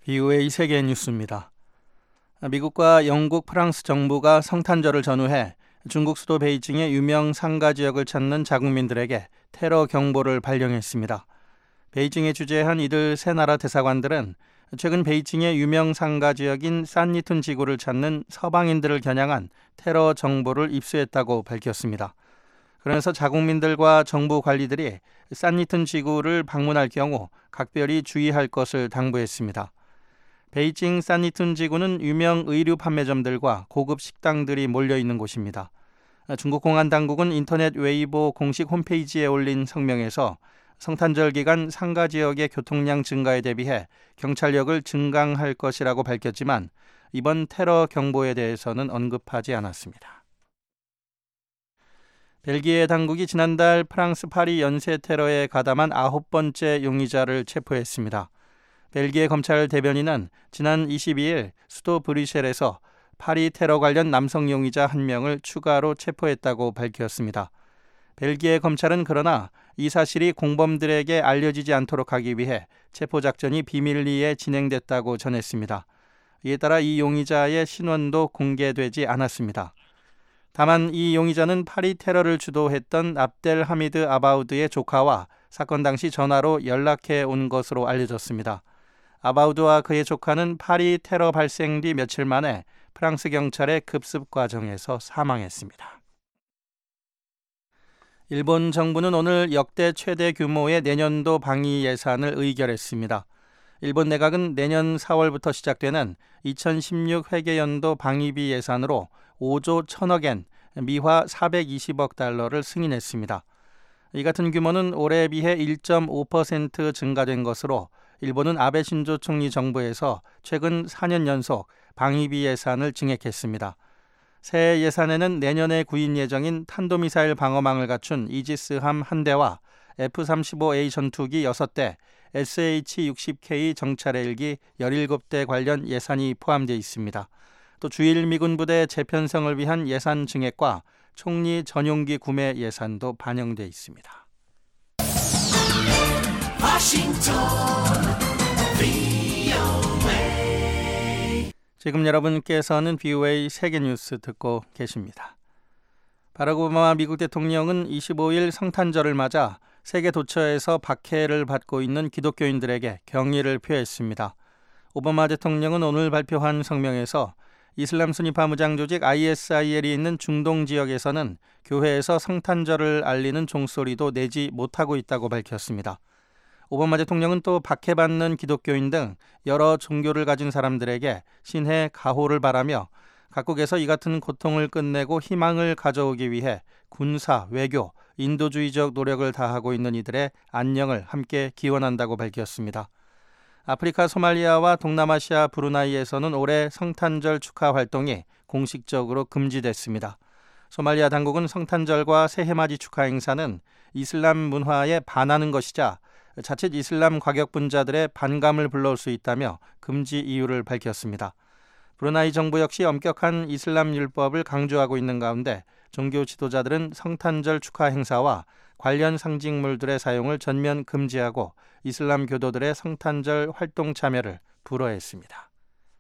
BOA 세계 뉴스입니다. 미국과 영국, 프랑스 정부가 성탄절을 전후해 중국 수도 베이징의 유명 상가 지역을 찾는 자국민들에게 테러 경보를 발령했습니다. 베이징에 주재한 이들 세 나라 대사관들은 최근 베이징의 유명 상가 지역인 산리툰 지구를 찾는 서방인들을 겨냥한 테러 정보를 입수했다고 밝혔습니다. 그러면서 자국민들과 정부 관리들이 산리툰 지구를 방문할 경우 각별히 주의할 것을 당부했습니다. 베이징 산리툰 지구는 유명 의류 판매점들과 고급 식당들이 몰려있는 곳입니다. 중국 공안 당국은 인터넷 웨이보 공식 홈페이지에 올린 성명에서 성탄절 기간 상가 지역의 교통량 증가에 대비해 경찰력을 증강할 것이라고 밝혔지만 이번 테러 경보에 대해서는 언급하지 않았습니다. 벨기에 당국이 지난달 프랑스 파리 연쇄 테러에 가담한 9번째 용의자를 체포했습니다. 벨기에 검찰 대변인은 지난 22일 수도 브뤼셀에서 파리 테러 관련 남성 용의자 1명을 추가로 체포했다고 밝혔습니다. 벨기에 검찰은 그러나 이 사실이 공범들에게 알려지지 않도록 하기 위해 체포작전이 비밀리에 진행됐다고 전했습니다. 이에 따라 이 용의자의 신원도 공개되지 않았습니다. 다만 이 용의자는 파리 테러를 주도했던 압델 하미드 아바우드의 조카와 사건 당시 전화로 연락해 온 것으로 알려졌습니다. 아바우드와 그의 조카는 파리 테러 발생 뒤 며칠 만에 프랑스 경찰의 급습 과정에서 사망했습니다. 일본 정부는 오늘 역대 최대 규모의 내년도 방위 예산을 의결했습니다. 일본 내각은 내년 4월부터 시작되는 2016 회계연도 방위비 예산으로 5조 1천억 엔, 미화 420억 달러를 승인했습니다. 이 같은 규모는 올해에 비해 1.5% 증가된 것으로 일본은 아베 신조 총리 정부에서 최근 4년 연속 방위비 예산을 증액했습니다. 새 예산에는 내년에 구입 예정인 탄도미사일 방어망을 갖춘 이지스함 1대와 F-35A 전투기 6대, SH-60K 정찰 헬기 17대 관련 예산이 포함되어 있습니다. 또 주일 미군 부대 재편성을 위한 예산 증액과 총리 전용기 구매 예산도 반영되어 있습니다. 지금 여러분께서는 BOA 세계뉴스 듣고 계십니다. 바락 오바마 미국 대통령은 25일 성탄절을 맞아 세계 도처에서 박해를 받고 있는 기독교인들에게 경의를 표했습니다. 오바마 대통령은 오늘 발표한 성명에서 이슬람 순위파 무장 조직 ISIL이 있는 중동 지역에서는 교회에서 성탄절을 알리는 종소리도 내지 못하고 있다고 밝혔습니다. 오바마 대통령은 또 박해받는 기독교인 등 여러 종교를 가진 사람들에게 신의 가호를 바라며 각국에서 이 같은 고통을 끝내고 희망을 가져오기 위해 군사, 외교, 인도주의적 노력을 다하고 있는 이들의 안녕을 함께 기원한다고 밝혔습니다. 아프리카 소말리아와 동남아시아 브루나이에서는 올해 성탄절 축하 활동이 공식적으로 금지됐습니다. 소말리아 당국은 성탄절과 새해맞이 축하 행사는 이슬람 문화에 반하는 것이자 자칫 이슬람 과격분자들의 반감을 불러올 수 있다며 금지 이유를 밝혔습니다. 브루나이 정부 역시 엄격한 이슬람 율법을 강조하고 있는 가운데 종교 지도자들은 성탄절 축하 행사와 관련 상징물들의 사용을 전면 금지하고 이슬람 교도들의 성탄절 활동 참여를 불허했습니다.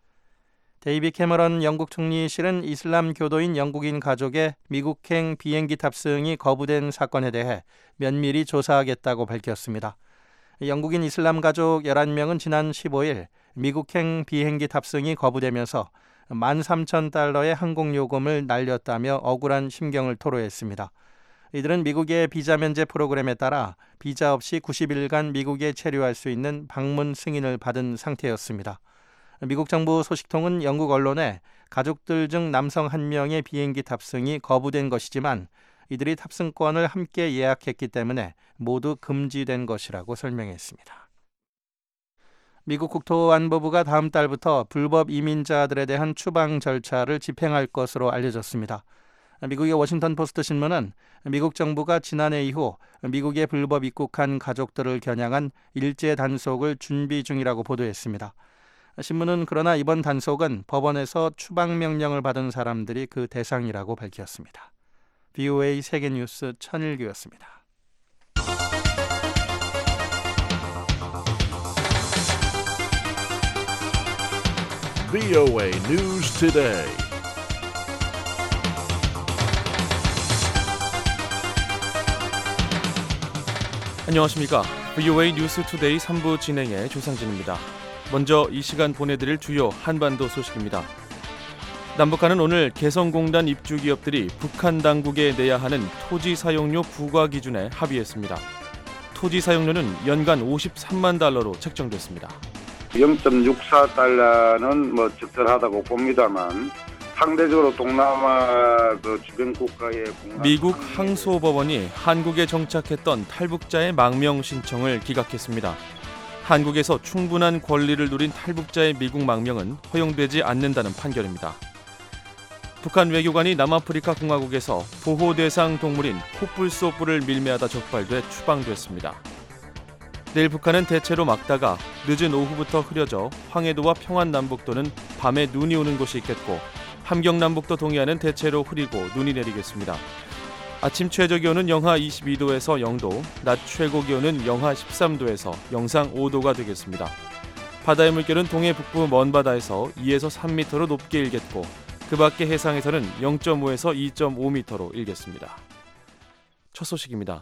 데이빗 캐머런 영국 총리실은 이슬람 교도인 영국인 가족의 미국행 비행기 탑승이 거부된 사건에 대해 면밀히 조사하겠다고 밝혔습니다. 영국인 이슬람 가족 11명은 지난 15일 미국행 비행기 탑승이 거부되면서 13,000달러의 항공요금을 날렸다며 억울한 심경을 토로했습니다. 이들은 미국의 비자 면제 프로그램에 따라 비자 없이 90일간 미국에 체류할 수 있는 방문 승인을 받은 상태였습니다. 미국 정부 소식통은 영국 언론에 가족들 중 남성 1명의 비행기 탑승이 거부된 것이지만 이들이 탑승권을 함께 예약했기 때문에 모두 금지된 것이라고 설명했습니다. 미국 국토안보부가 다음 달부터 불법 이민자들에 대한 추방 절차를 집행할 것으로 알려졌습니다. 미국의 워싱턴 포스트 신문은 미국 정부가 지난해 이후 미국에 불법 입국한 가족들을 겨냥한 일제 단속을 준비 중이라고 보도했습니다. 신문은 그러나 이번 단속은 법원에서 추방 명령을 받은 사람들이 그 대상이라고 밝혔습니다. BOA 세계뉴스 천일규였습니다. VOA News Today. 안녕하십니까. VOA 뉴스 투데이 3부 진행의 조상진입니다. 먼저 이 시간 보내드릴 주요 한반도 소식입니다. 남북한은 오늘 개성공단 입주 기업들이 북한 당국에 내야 하는 토지 사용료 부과 기준에 합의했습니다. 토지 사용료는 연간 53만 달러로 책정됐습니다. 0.64달러는 적절하다고 봅니다만 상대적으로 동남아 주변 국가의 미국 항소법원이 한국에 정착했던 탈북자의 망명 신청을 기각했습니다. 한국에서 충분한 권리를 누린 탈북자의 미국 망명은 허용되지 않는다는 판결입니다. 북한 외교관이 남아프리카 공화국에서 보호 대상 동물인 코뿔소뿔을 밀매하다 적발돼 추방됐습니다. 내일 북한은 대체로 맑다가 늦은 오후부터 흐려져 황해도와 평안남북도는 밤에 눈이 오는 곳이 있겠고 함경남북도 동해안은 대체로 흐리고 눈이 내리겠습니다. 아침 최저기온은 영하 22도에서 0도, 낮 최고기온은 영하 13도에서 영상 5도가 되겠습니다. 바다의 물결은 동해 북부 먼바다에서 2에서 3m로 높게 일겠고 그 밖의 해상에서는 0.5에서 2.5m로 일겠습니다. 첫 소식입니다.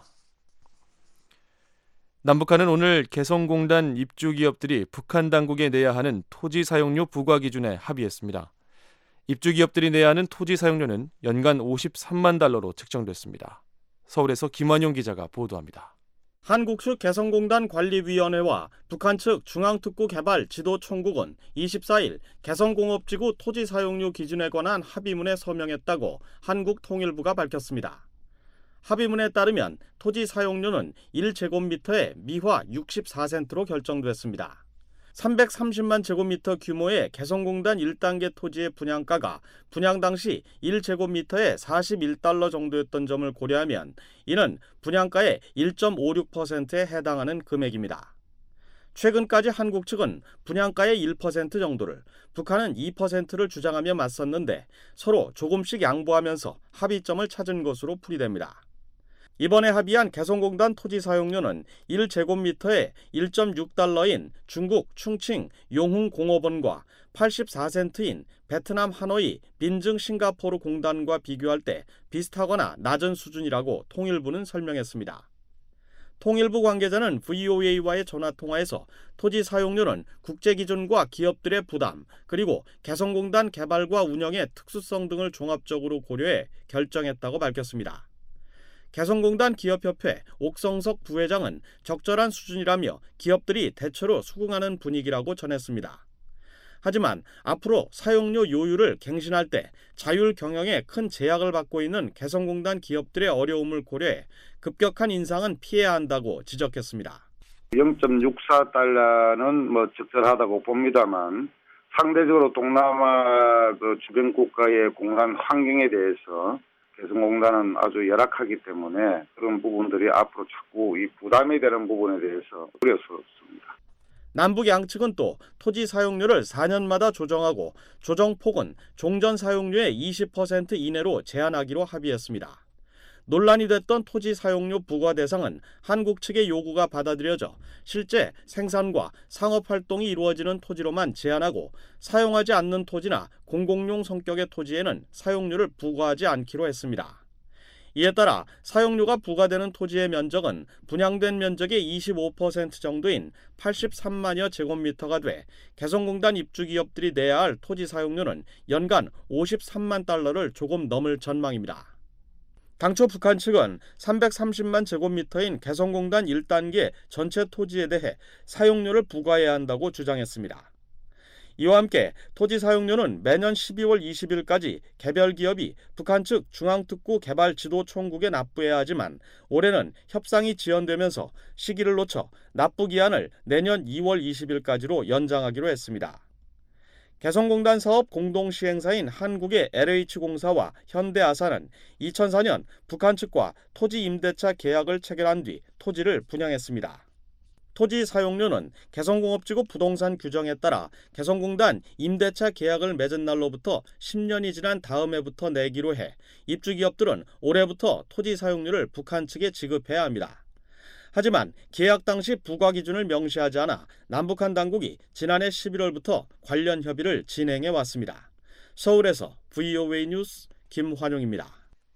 남북한은 오늘 개성공단 입주 기업들이 북한 당국에 내야 하는 토지 사용료 부과 기준에 합의했습니다. 입주 기업들이 내야 하는 토지 사용료는 연간 53만 달러로 책정됐습니다. 서울에서 김완용 기자가 보도합니다. 한국 측 개성공단 관리위원회와 북한 측 중앙특구개발지도총국은 24일 개성공업지구 토지 사용료 기준에 관한 합의문에 서명했다고 한국통일부가 밝혔습니다. 합의문에 따르면 토지 사용료는 1제곱미터에 미화 64센트로 결정됐습니다. 330만 제곱미터 규모의 개성공단 1단계 토지의 분양가가 분양 당시 1제곱미터에 41달러 정도였던 점을 고려하면 이는 분양가의 1.56%에 해당하는 금액입니다. 최근까지 한국 측은 분양가의 1% 정도를, 북한은 2%를 주장하며 맞섰는데 서로 조금씩 양보하면서 합의점을 찾은 것으로 풀이됩니다. 이번에 합의한 개성공단 토지 사용료는 1제곱미터에 1.6달러인 중국 충칭 용흥공업원과 84센트인 베트남 하노이 빈증 싱가포르 공단과 비교할 때 비슷하거나 낮은 수준이라고 통일부는 설명했습니다. 통일부 관계자는 VOA와의 전화통화에서 토지 사용료는 국제기준과 기업들의 부담, 그리고 개성공단 개발과 운영의 특수성 등을 종합적으로 고려해 결정했다고 밝혔습니다. 개성공단 기업협회 옥성석 부회장은 적절한 수준이라며 기업들이 대체로 수긍하는 분위기라고 전했습니다. 하지만 앞으로 사용료 요율을 갱신할 때 자율 경영에 큰 제약을 받고 있는 개성공단 기업들의 어려움을 고려해 급격한 인상은 피해야 한다고 지적했습니다. 0.64달러는 적절하다고 봅니다만 상대적으로 동남아 주변 국가의 공간 환경에 대해서 개성공단은 아주 열악하기 때문에 그런 부분들이 앞으로 자꾸 이 부담이 되는 부분에 대해서 우려스럽습니다. 남북 양측은 또 토지 사용료를 4년마다 조정하고 조정폭은 종전 사용료의 20% 이내로 제한하기로 합의했습니다. 논란이 됐던 토지 사용료 부과 대상은 한국 측의 요구가 받아들여져 실제 생산과 상업활동이 이루어지는 토지로만 제한하고 사용하지 않는 토지나 공공용 성격의 토지에는 사용료를 부과하지 않기로 했습니다. 이에 따라 사용료가 부과되는 토지의 면적은 분양된 면적의 25% 정도인 83만여 제곱미터가 돼 개성공단 입주 기업들이 내야 할 토지 사용료는 연간 53만 달러를 조금 넘을 전망입니다. 당초 북한 측은 330만 제곱미터인 개성공단 1단계 전체 토지에 대해 사용료를 부과해야 한다고 주장했습니다. 이와 함께 토지 사용료는 매년 12월 20일까지 개별 기업이 북한 측 중앙특구개발지도총국에 납부해야 하지만 올해는 협상이 지연되면서 시기를 놓쳐 납부 기한을 내년 2월 20일까지로 연장하기로 했습니다. 개성공단 사업 공동시행사인 한국의 LH공사와 현대아산은 2004년 북한 측과 토지 임대차 계약을 체결한 뒤 토지를 분양했습니다. 토지 사용료는 개성공업지구 부동산 규정에 따라 개성공단 임대차 계약을 맺은 날로부터 10년이 지난 다음 해부터 내기로 해 입주기업들은 올해부터 토지 사용료를 북한 측에 지급해야 합니다. 하지만 계약 당시 부과 기준을 명시하지 않아 남북한 당국이 지난해 11월부터 관련 협의를 진행해 왔습니다. 서울에서 VOA 뉴스 김환용입니다.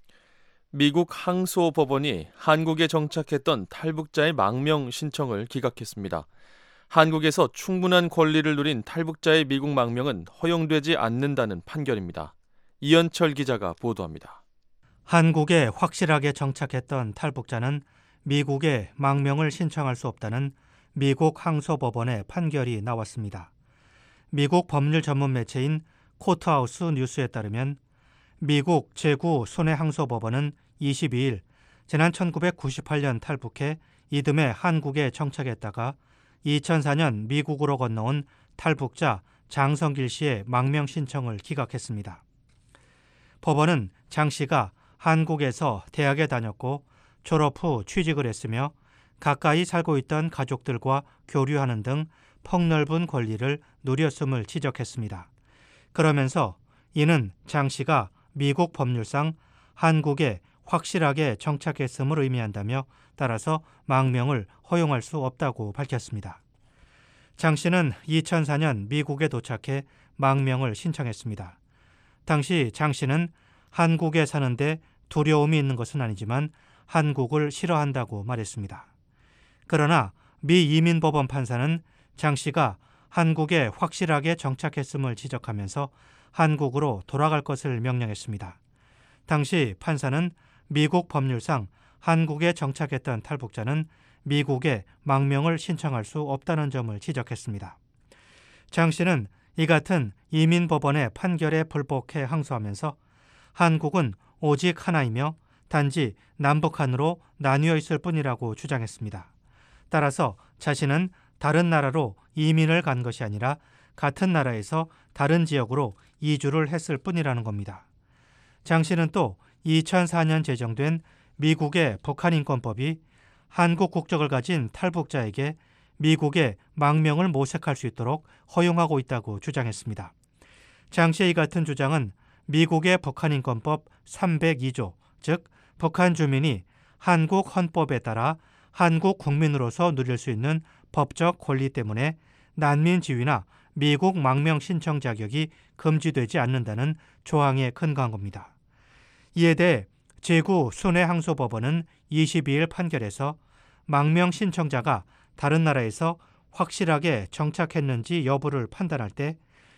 미국 항소법원이 한국에 정착했던 탈북자의 망명 신청을 기각했습니다. 한국에서 충분한 권리를 누린 탈북자의 미국 망명은 허용되지 않는다는 판결입니다. 이현철 기자가 보도합니다. 한국에 확실하게 정착했던 탈북자는 미국에 망명을 신청할 수 없다는 미국 항소법원의 판결이 나왔습니다. 미국 법률 전문 매체인 코트하우스 뉴스에 따르면 미국 제9손해항소법원은 22일 지난 1998년 탈북해 이듬해 한국에 정착했다가 2004년 미국으로 건너온 탈북자 장성길 씨의 망명 신청을 기각했습니다. 법원은 장 씨가 한국에서 대학에 다녔고 졸업 후 취직을 했으며 가까이 살고 있던 가족들과 교류하는 등 폭넓은 권리를 누렸음을 지적했습니다. 그러면서 이는 장 씨가 미국 법률상 한국에 확실하게 정착했음을 의미한다며 따라서 망명을 허용할 수 없다고 밝혔습니다. 장 씨는 2004년 미국에 도착해 망명을 신청했습니다. 당시 장 씨는 한국에 사는데 두려움이 있는 것은 아니지만 한국을 싫어한다고 말했습니다. 그러나 미 이민법원 판사는 장 씨가 한국에 확실하게 정착했음을 지적하면서 한국으로 돌아갈 것을 명령했습니다. 당시 판사는 미국 법률상 한국에 정착했던 탈북자는 미국에 망명을 신청할 수 없다는 점을 지적했습니다. 장 씨는 이 같은 이민법원의 판결에 불복해 항소하면서 한국은 오직 하나이며 단지 남북한으로 나뉘어 있을 뿐이라고 주장했습니다. 따라서 자신은 다른 나라로 이민을 간 것이 아니라 같은 나라에서 다른 지역으로 이주를 했을 뿐이라는 겁니다. 장 씨는 또 2004년 제정된 미국의 북한인권법이 한국 국적을 가진 탈북자에게 미국에 망명을 모색할 수 있도록 허용하고 있다고 주장했습니다. 장 씨의 이 같은 주장은 미국의 북한인권법 302조, 즉 북한 주민이 한국 헌법에 따라 한국 국민으로서 누릴 수 있는 법적 권리 때문에 난민 지위나 미국 망명 신청 자격이 금지되지 않는다는 조항에 근거한 겁니다. 이에 대해 제9손해항소법원은 22일 판결에서 망명 신청자가 다른 나라에서 확실하게 정착했는지 여부를 판단할 때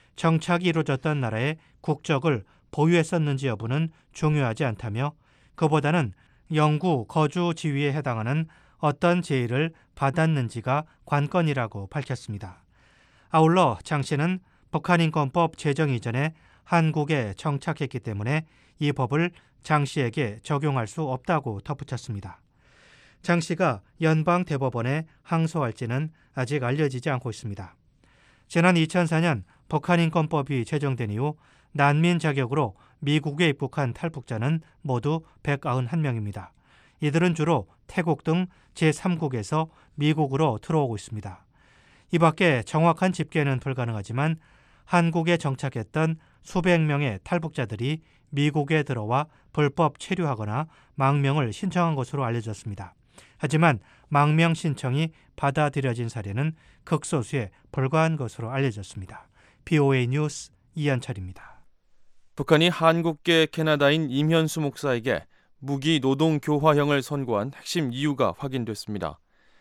정착이 이루어졌던 나라의 국적을 보유했었는지 여부는 중요하지 않다며 그보다는 영구 거주 지위에 해당하는 어떤 제의를 받았는지가 관건이라고 밝혔습니다. 아울러 장 씨는 북한인권법 제정 이전에 한국에 정착했기 때문에 이 법을 장 씨에게 적용할 수 없다고 덧붙였습니다. 장 씨가 연방대법원에 항소할지는 아직 알려지지 않고 있습니다. 지난 2004년 북한인권법이 제정된 이후 난민 자격으로 미국에 입국한 탈북자는 모두 191명입니다. 이들은 주로 태국 등 제3국에서 미국으로 들어오고 있습니다. 이 밖에 정확한 집계는 불가능하지만 한국에 정착했던 수백 명의 탈북자들이 미국에 들어와 불법 체류하거나 망명을 신청한 것으로 알려졌습니다. 하지만 망명 신청이 받아들여진 사례는 극소수에 불과한 것으로 알려졌습니다. BOA 뉴스 이현철입니다. 북한이 한국계 캐나다인 임현수 목사에게 무기 노동 교화형을 선고한 핵심 이유가 확인됐습니다.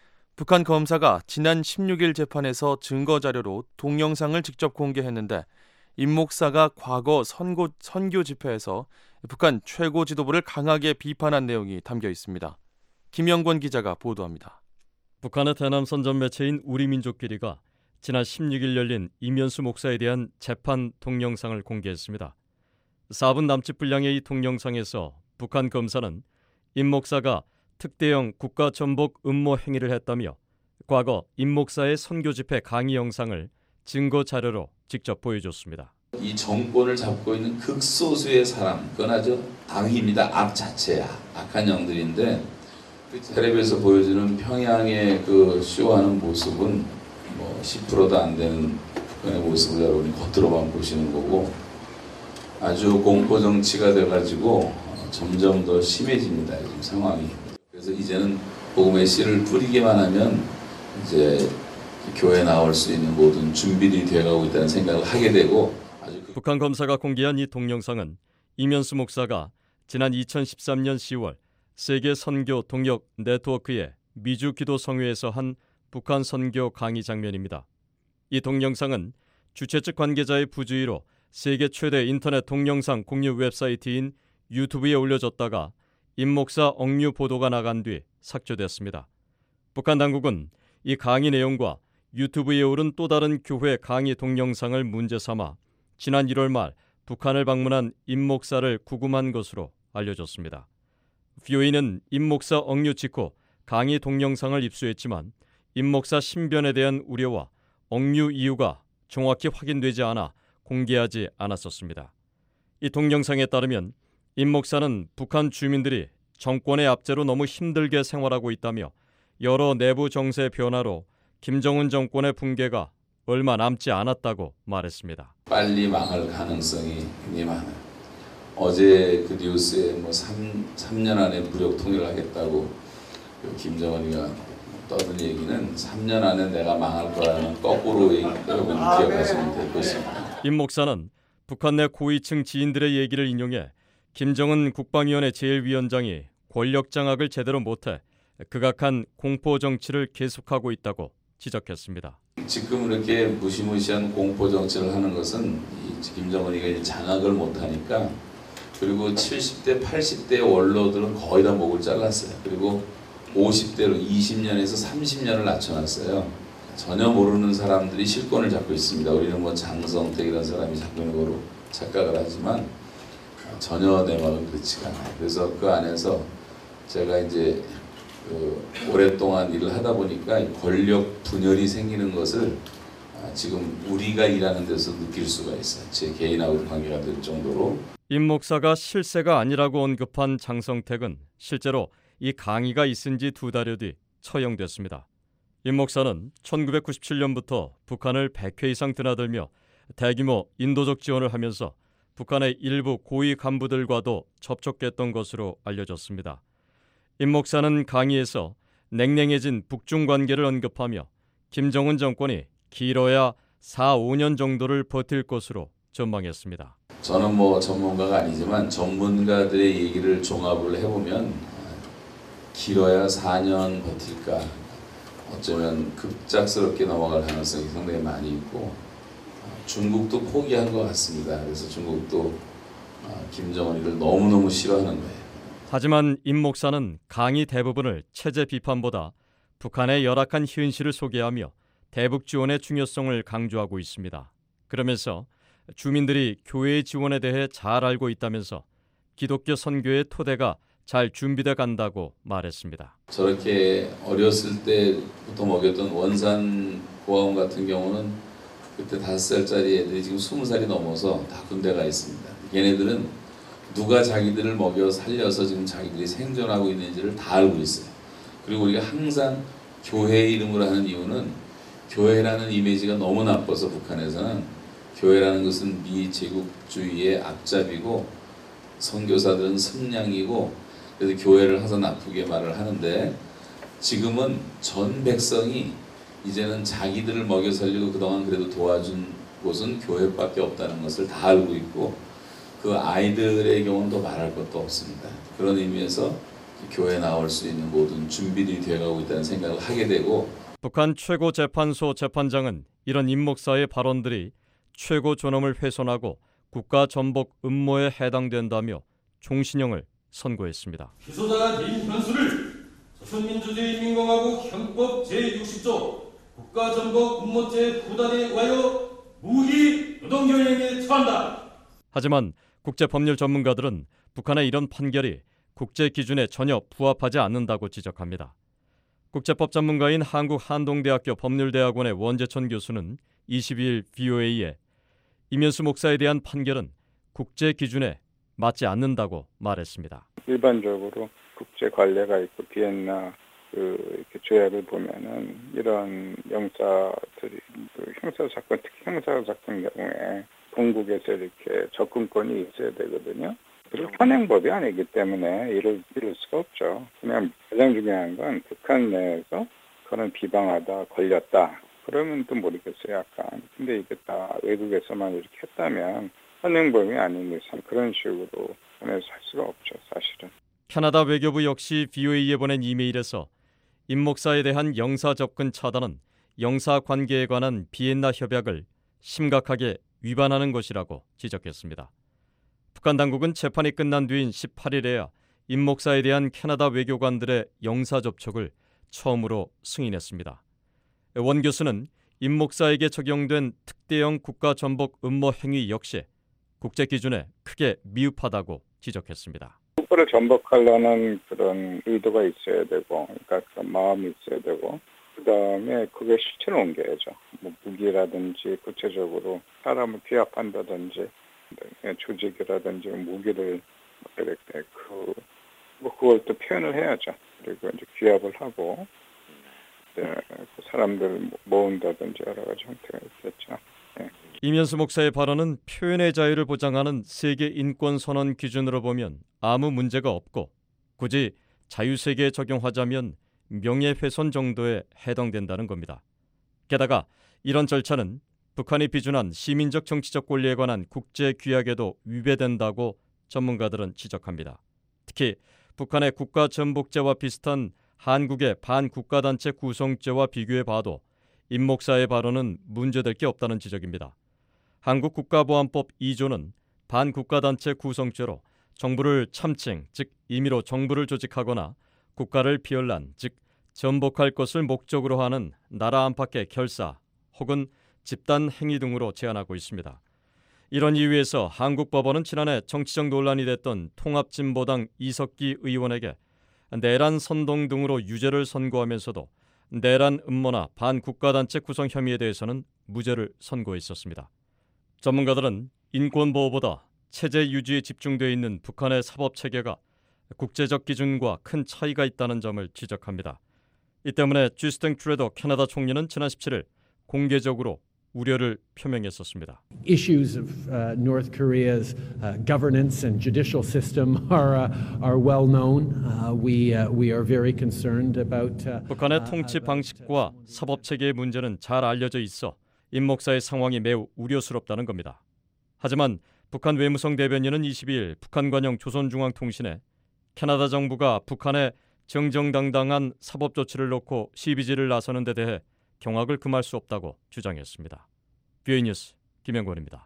북한 검사가 지난 16일 재판에서 증거 자료로 동영상을 직접 공개했는데 임 목사가 과거 선교 집회에서 북한 최고 지도부를 강하게 비판한 내용이 담겨 있습니다. 김영권 기자가 보도합니다. 북한의 대남선전 매체인 우리민족끼리가 지난 16일 열린 임현수 목사에 대한 재판 동영상을 공개했습니다. 4분 남짓 분량의 이 동영상에서 북한 검사는 임 목사가 특대형 국가전복 음모 행위를 했다며 과거 임 목사의 선교 집회 강의 영상을 증거 자료로 직접 보여줬습니다. 이 정권을 잡고 있는 극소수의 사람, 그건 아주 악입니다. 악 자체야. 악한 영들인데 텔레비에서 보여주는 평양의 그 쇼하는 모습은 뭐 10%도 안 되는 북한의 모습을 여러분이 겉으로만 보시는 거고 아주 공포 정치가 돼가지고 점점 더 심해집니다. 지금 상황이. 그래서 이제는 복음의 씨를 뿌리기만 하면 이제 교회에 나올 수 있는 모든 준비들이 되어가고 있다는 생각을 하게 되고 북한 검사가 공개한 이 동영상은 이면수 목사가 지난 2013년 10월 세계 선교 동역 네트워크의 미주 기도 성회에서 한 북한 선교 강의 장면입니다. 이 동영상은 주최 측 관계자의 부주의로 세계 최대 인터넷 동영상 공유 웹사이트인 유튜브에 올려졌다가 임 목사 억류 보도가 나간 뒤 삭제됐습니다. 북한 당국은 이 강의 내용과 유튜브에 오른 또 다른 교회 강의 동영상을 문제 삼아 지난 1월 말 북한을 방문한 임 목사를 구금한 것으로 알려졌습니다. VOA는 임 목사 억류 직후 강의 동영상을 입수했지만 임 목사 신변에 대한 우려와 억류 이유가 정확히 확인되지 않아 공개하지 않았었습니다. 이 동영상에 따르면 임 목사는 북한 주민들이 정권의 압제로 너무 힘들게 생활하고 있다며 여러 내부 정세 변화로 김정은 정권의 붕괴가 얼마 남지 않았다고 말했습니다. 빨리 망할 가능성이 굉장히 많아요. 어제 그 뉴스에 3년 안에 무력 통일을 하겠다고 김정은이가 떠든 얘기는 3년 안에 내가 망할 거라는 거꾸로 여러분 기억하시면 될 것입니다. 임 목사는 북한 내 고위층 지인들의 얘기를 인용해 김정은 국방위원회 제1위원장이 권력 장악을 제대로 못해 극악한 공포 정치를 계속하고 있다고 지적했습니다. 지금 이렇게 무시무시한 공포 정치를 하는 것은 김정은이가 장악을 못하니까 그리고 70대, 80대 원로들은 거의 다 목을 잘랐어요. 그리고 50대로 20년에서 30년을 낮춰놨어요. 전혀 모르는 사람들이 실권을 잡고 있습니다. 우리는 장성택 이런 사람이 잡고 있는 거로 착각을 하지만 전혀 내 마음은 그렇지가 않아요. 그래서 그 안에서 제가 이제 오랫동안 일을 하다 보니까 권력 분열이 생기는 것을 지금 우리가 일하는 데서 느낄 수가 있어요. 제 개인하고 관계가 될 정도로. 임 목사가 실세가 아니라고 언급한 장성택은 실제로 이 강의가 있은 지 2달여 뒤 처형됐습니다. 임 목사는 1997년부터 북한을 100회 이상 드나들며 대규모 인도적 지원을 하면서 북한의 일부 고위 간부들과도 접촉했던 것으로 알려졌습니다. 임 목사는 강의에서 냉랭해진 북중 관계를 언급하며 김정은 정권이 길어야 4-5년 정도를 버틸 것으로 전망했습니다. 저는 전문가가 아니지만 전문가들의 얘기를 종합을 해보면 길어야 4년 버틸까 어쩌면 급작스럽게 넘어갈 가능성이 상당히 많이 있고 중국도 포기한 것 같습니다. 그래서 중국도 김정은이를 너무너무 싫어하는 거예요. 하지만 임 목사는 강의 대부분을 체제 비판보다 북한의 열악한 현실을 소개하며 대북 지원의 중요성을 강조하고 있습니다. 그러면서 주민들이 교회의 지원에 대해 잘 알고 있다면서 기독교 선교의 토대가 잘 준비돼 간다고 말했습니다. 저렇게 어렸을 때부터 먹였던 원산 고아원 같은 경우는 그때 5살짜리 애들이 지금 20살이 넘어서 다 군대가 있습니다. 얘네들은 누가 자기들을 먹여 살려서 지금 자기들이 생존하고 있는지를 다 알고 있어요. 그리고 우리가 항상 교회 이름으로 하는 이유는 교회라는 이미지가 너무 나빠서 북한에서는 교회라는 것은 미제국주의의 앞잡이고 선교사들은 승냥이고 그래서 교회를 항상 나쁘게 말을 하는데 지금은 전 백성이 이제는 자기들을 먹여 살리고 그동안 그래도 도와준 곳은 교회밖에 없다는 것을 다 알고 있고 그 아이들의 경우는 더 말할 것도 없습니다. 그런 의미에서 교회에 나올 수 있는 모든 준비들이 되어가고 있다는 생각을 하게 되고 북한 최고재판소 재판장은 이런 임 목사의 발언들이 최고 존엄을 훼손하고 국가 전복 음모에 해당된다며 종신형을 선고했습니다. 기소자가 민현수를 조선민주주의 인민공화국 헌법 제60조 국가전복 음모죄 부단에 의하여 무기 노동경영에 처한다. 하지만 국제법률 전문가들은 북한의 이런 판결이 국제 기준에 전혀 부합하지 않는다고 지적합니다. 국제법 전문가인 한국한동대학교 법률대학원의 원재천 교수는 22일 VOA에 이면수 목사에 대한 판결은 국제 기준에 맞지 않는다고 말했습니다. 일반적으로 국제 관례가 있고 비엔나 이렇게 조약을 보면은 이런 영사들이 형사 사건, 특히 형사 사건 경우에 본국에서 이렇게 접근권이 있어야 되거든요. 그리고 현행법이 아니기 때문에 이럴 수가 없죠. 그냥 가장 중요한 건 북한 내에서 그런 비방하다 걸렸다. 그러면 또 모르겠어요, 약간. 근데 이게 다 외국에서만 이렇게 했다면 현행범이 아닌 이상 그런 식으로 보내서 할 수가 없죠, 사실은. 캐나다 외교부 역시 VOA에 보낸 이메일에서 임 목사에 대한 영사 접근 차단은 영사 관계에 관한 비엔나 협약을 심각하게 위반하는 것이라고 지적했습니다. 북한 당국은 재판이 끝난 뒤인 18일에야 임 목사에 대한 캐나다 외교관들의 영사 접촉을 처음으로 승인했습니다. 원 교수는 임 목사에게 적용된 특대형 국가 전복 음모 행위 역시 국제 기준에 크게 미흡하다고 지적했습니다. 국가를 전복하려는 그런 의도가 있어야 되고, 그러니까 그런 마음이 있어야 되고, 그 다음에 그게 실체로 옮겨야죠. 뭐 무기라든지 구체적으로 사람을 규합한다든지, 조직이라든지 무기를 이렇게 그걸 또 표현을 해야죠. 그리고 이제 규합을 하고, 그 사람들 모은다든지 여러 가지 형태가 있겠죠. 네. 이면수 목사의 발언은 표현의 자유를 보장하는 세계 인권 선언 기준으로 보면 아무 문제가 없고 굳이 자유세계에 적용하자면 명예훼손 정도에 해당된다는 겁니다. 게다가 이런 절차는 북한이 비준한 시민적 정치적 권리에 관한 국제 규약에도 위배된다고 전문가들은 지적합니다. 특히 북한의 국가 전복죄와 비슷한 한국의 반국가단체 구성죄와 비교해 봐도 임 목사의 발언은 문제될 게 없다는 지적입니다. 한국 국가보안법 2조는 반국가단체 구성죄로 정부를 참칭, 즉 임의로 정부를 조직하거나 국가를 비열란, 즉 전복할 것을 목적으로 하는 나라 안팎의 결사 혹은 집단 행위 등으로 제한하고 있습니다. 이런 이유에서 한국 법원은 지난해 정치적 논란이 됐던 통합진보당 이석기 의원에게 내란 선동 등으로 유죄를 선고하면서도 내란 음모나 반국가단체 구성 혐의에 대해서는 무죄를 선고했었습니다. 전문가들은 인권보호보다 체제 유지에 집중되어 있는 북한의 사법체계가 국제적 기준과 큰 차이가 있다는 점을 지적합니다. 이 때문에 주스틴 트루도 캐나다 총리는 지난 17일 공개적으로 우려를 표명했었습니다. Issues of North Korea's governance and judicial system are well known. We are very concerned about 북한의 통치 방식과 사법 체계의 문제는 잘 알려져 있어 임 목사의 상황이 매우 우려스럽다는 겁니다. 하지만 북한 외무성 대변인은 22일 북한 관영 조선중앙통신에 캐나다 정부가 북한의 정정당당한 사법 조치를 놓고 시비질을 나서는 데 대해 경악을 금할 수 없다고 주장했습니다. VOA 뉴스 김영권입니다.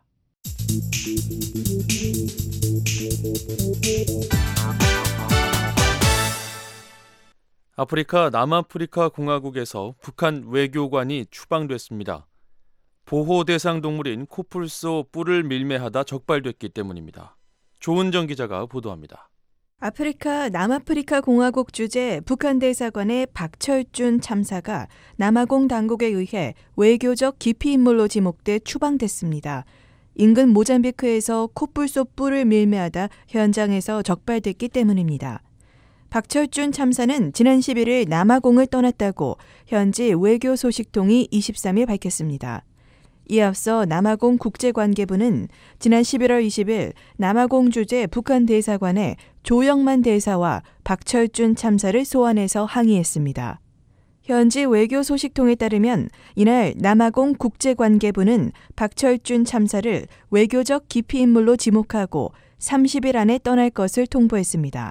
아프리카 남아프리카 공화국에서 북한 외교관이 추방됐습니다. 보호 대상 동물인 코뿔소 뿔을 밀매하다 적발됐기 때문입니다. 조은정 기자가 보도합니다. 아프리카 남아프리카 공화국 주재 북한 대사관의 박철준 참사가 남아공 당국에 의해 외교적 기피 인물로 지목돼 추방됐습니다. 인근 모잠비크에서 코뿔소 뿔을 밀매하다 현장에서 적발됐기 때문입니다. 박철준 참사는 지난 11일 남아공을 떠났다고 현지 외교 소식통이 23일 밝혔습니다. 이에 앞서 남아공 국제관계부는 지난 11월 20일 남아공 주재 북한 대사관에 조영만 대사와 박철준 참사를 소환해서 항의했습니다. 현지 외교 소식통에 따르면 이날 남아공 국제관계부는 박철준 참사를 외교적 기피 인물로 지목하고 30일 안에 떠날 것을 통보했습니다.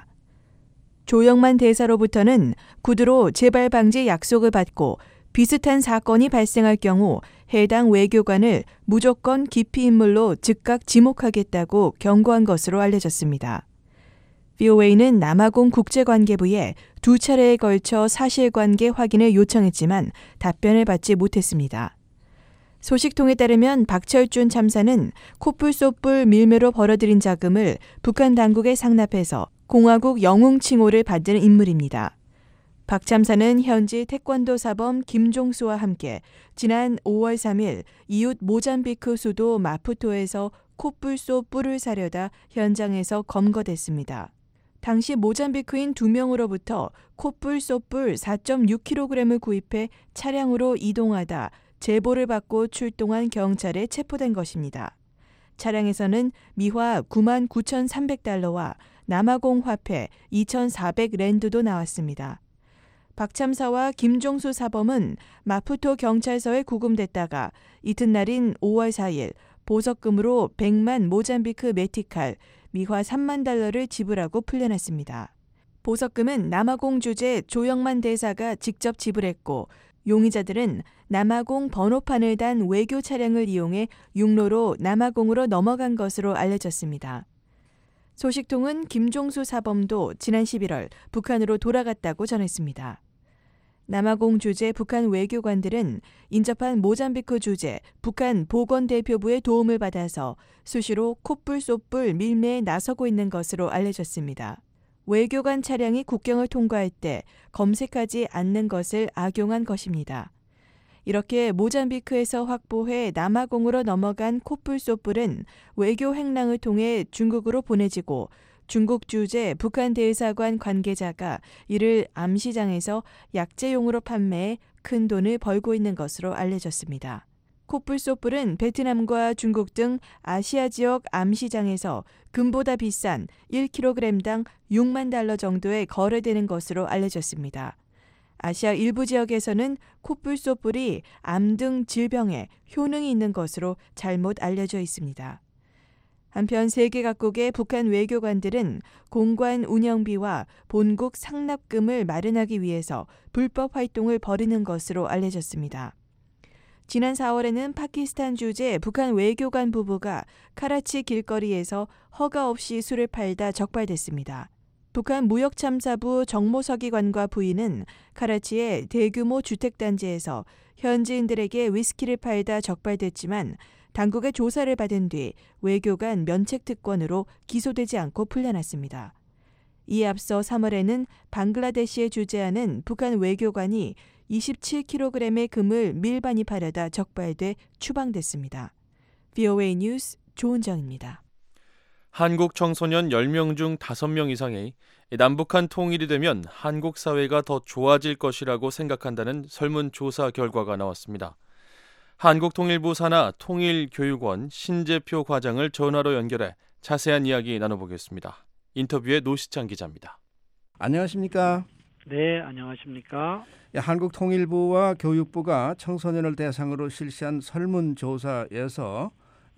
조영만 대사로부터는 구두로 재발 방지 약속을 받고 비슷한 사건이 발생할 경우 해당 외교관을 무조건 기피 인물로 즉각 지목하겠다고 경고한 것으로 알려졌습니다. VOA는 남아공 국제관계부에 2차례에 걸쳐 사실관계 확인을 요청했지만 답변을 받지 못했습니다. 소식통에 따르면 박철준 참사는 코뿔소 뿔 밀매로 벌어들인 자금을 북한 당국에 상납해서 공화국 영웅 칭호를 받은 인물입니다. 박 참사는 현지 태권도 사범 김종수와 함께 지난 5월 3일 이웃 모잠비크 수도 마푸토에서 코뿔소 뿔을 사려다 현장에서 검거됐습니다. 당시 모잠비크인 2명으로부터 코뿔소 뿔 4.6kg을 구입해 차량으로 이동하다 제보를 받고 출동한 경찰에 체포된 것입니다. 차량에서는 미화 99,300달러와 남아공 화폐 2,400랜드도 나왔습니다. 박 참사와 김종수 사범은 마푸토 경찰서에 구금됐다가 이튿날인 5월 4일 보석금으로 100만 모잠비크 메티칼, 미화 3만 달러를 지불하고 풀려났습니다. 보석금은 남아공 주재 조영만 대사가 직접 지불했고 용의자들은 남아공 번호판을 단 외교 차량을 이용해 육로로 남아공으로 넘어간 것으로 알려졌습니다. 소식통은 김종수 사범도 지난 11월 북한으로 돌아갔다고 전했습니다. 남아공 주재 북한 외교관들은 인접한 모잠비크 주재 북한 보건대표부의 도움을 받아서 수시로 콧불 쏨불 밀매에 나서고 있는 것으로 알려졌습니다. 외교관 차량이 국경을 통과할 때 검색하지 않는 것을 악용한 것입니다. 이렇게 모잠비크에서 확보해 남아공으로 넘어간 콧불 쏨불은 외교 행랑을 통해 중국으로 보내지고 중국 주재 북한 대사관 관계자가 이를 암시장에서 약재용으로 판매해 큰 돈을 벌고 있는 것으로 알려졌습니다. 콧불 쏨불은 베트남과 중국 등 아시아 지역 암시장에서 금보다 비싼 1kg당 6만 달러 정도에 거래되는 것으로 알려졌습니다. 아시아 일부 지역에서는 콧불 쏨불이 암 등 질병에 효능이 있는 것으로 잘못 알려져 있습니다. 한편 세계 각국의 북한 외교관들은 공관 운영비와 본국 상납금을 마련하기 위해서 불법 활동을 벌이는 것으로 알려졌습니다. 지난 4월에는 파키스탄 주재 북한 외교관 부부가 카라치 길거리에서 허가 없이 술을 팔다 적발됐습니다. 북한 무역참사부 정모서기관과 부인은 카라치의 대규모 주택단지에서 현지인들에게 위스키를 팔다 적발됐지만 당국의 조사를 받은 뒤 외교관 면책특권으로 기소되지 않고 풀려났습니다. 이에 앞서 3월에는 방글라데시에 주재하는 북한 외교관이 27kg의 금을 밀반입하려다 적발돼 추방됐습니다. VOA 뉴스 조은정입니다. 한국 청소년 10명 중 5명 이상이 남북한 통일이 되면 한국 사회가 더 좋아질 것이라고 생각한다는 설문조사 결과가 나왔습니다. 한국통일부 산하 통일교육원 신재표 과장을 전화로 연결해 자세한 이야기 나눠보겠습니다. 인터뷰에 노시창 기자입니다. 안녕하십니까? 네, 안녕하십니까? 한국통일부와 교육부가 청소년을 대상으로 실시한 설문조사에서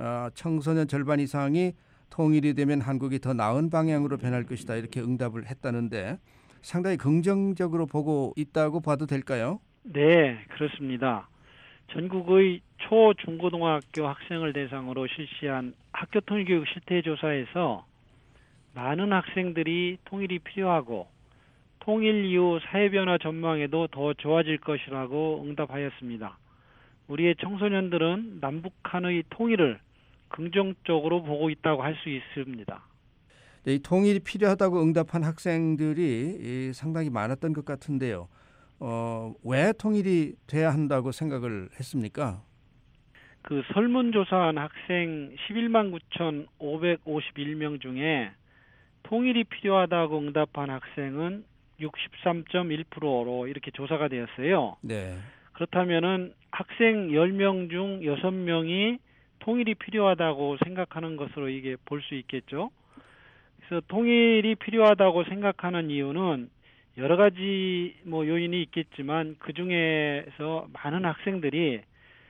청소년 절반 이상이 통일이 되면 한국이 더 나은 방향으로 변할 것이다 이렇게 응답을 했다는데 상당히 긍정적으로 보고 있다고 봐도 될까요? 네, 그렇습니다. 전국의 초, 중고등학교 학생을 대상으로 실시한 학교통일교육 실태조사에서 많은 학생들이 통일이 필요하고 통일 이후 사회변화 전망에도 더 좋아질 것이라고 응답하였습니다. 우리의 청소년들은 남북한의 통일을 긍정적으로 보고 있다고 할 수 있습니다. 이 통일이 필요하다고 응답한 학생들이 상당히 많았던 것 같은데요. 왜 통일이 돼야 한다고 생각을 했습니까? 그 설문조사한 학생 11만 9,551명 중에 통일이 필요하다고 응답한 학생은 63.1%로 이렇게 조사가 되었어요. 네. 그렇다면은 학생 10명 중 6명이 통일이 필요하다고 생각하는 것으로 이게 볼 수 있겠죠. 그래서 통일이 필요하다고 생각하는 이유는 여러 가지 요인이 있겠지만 그 중에서 많은 학생들이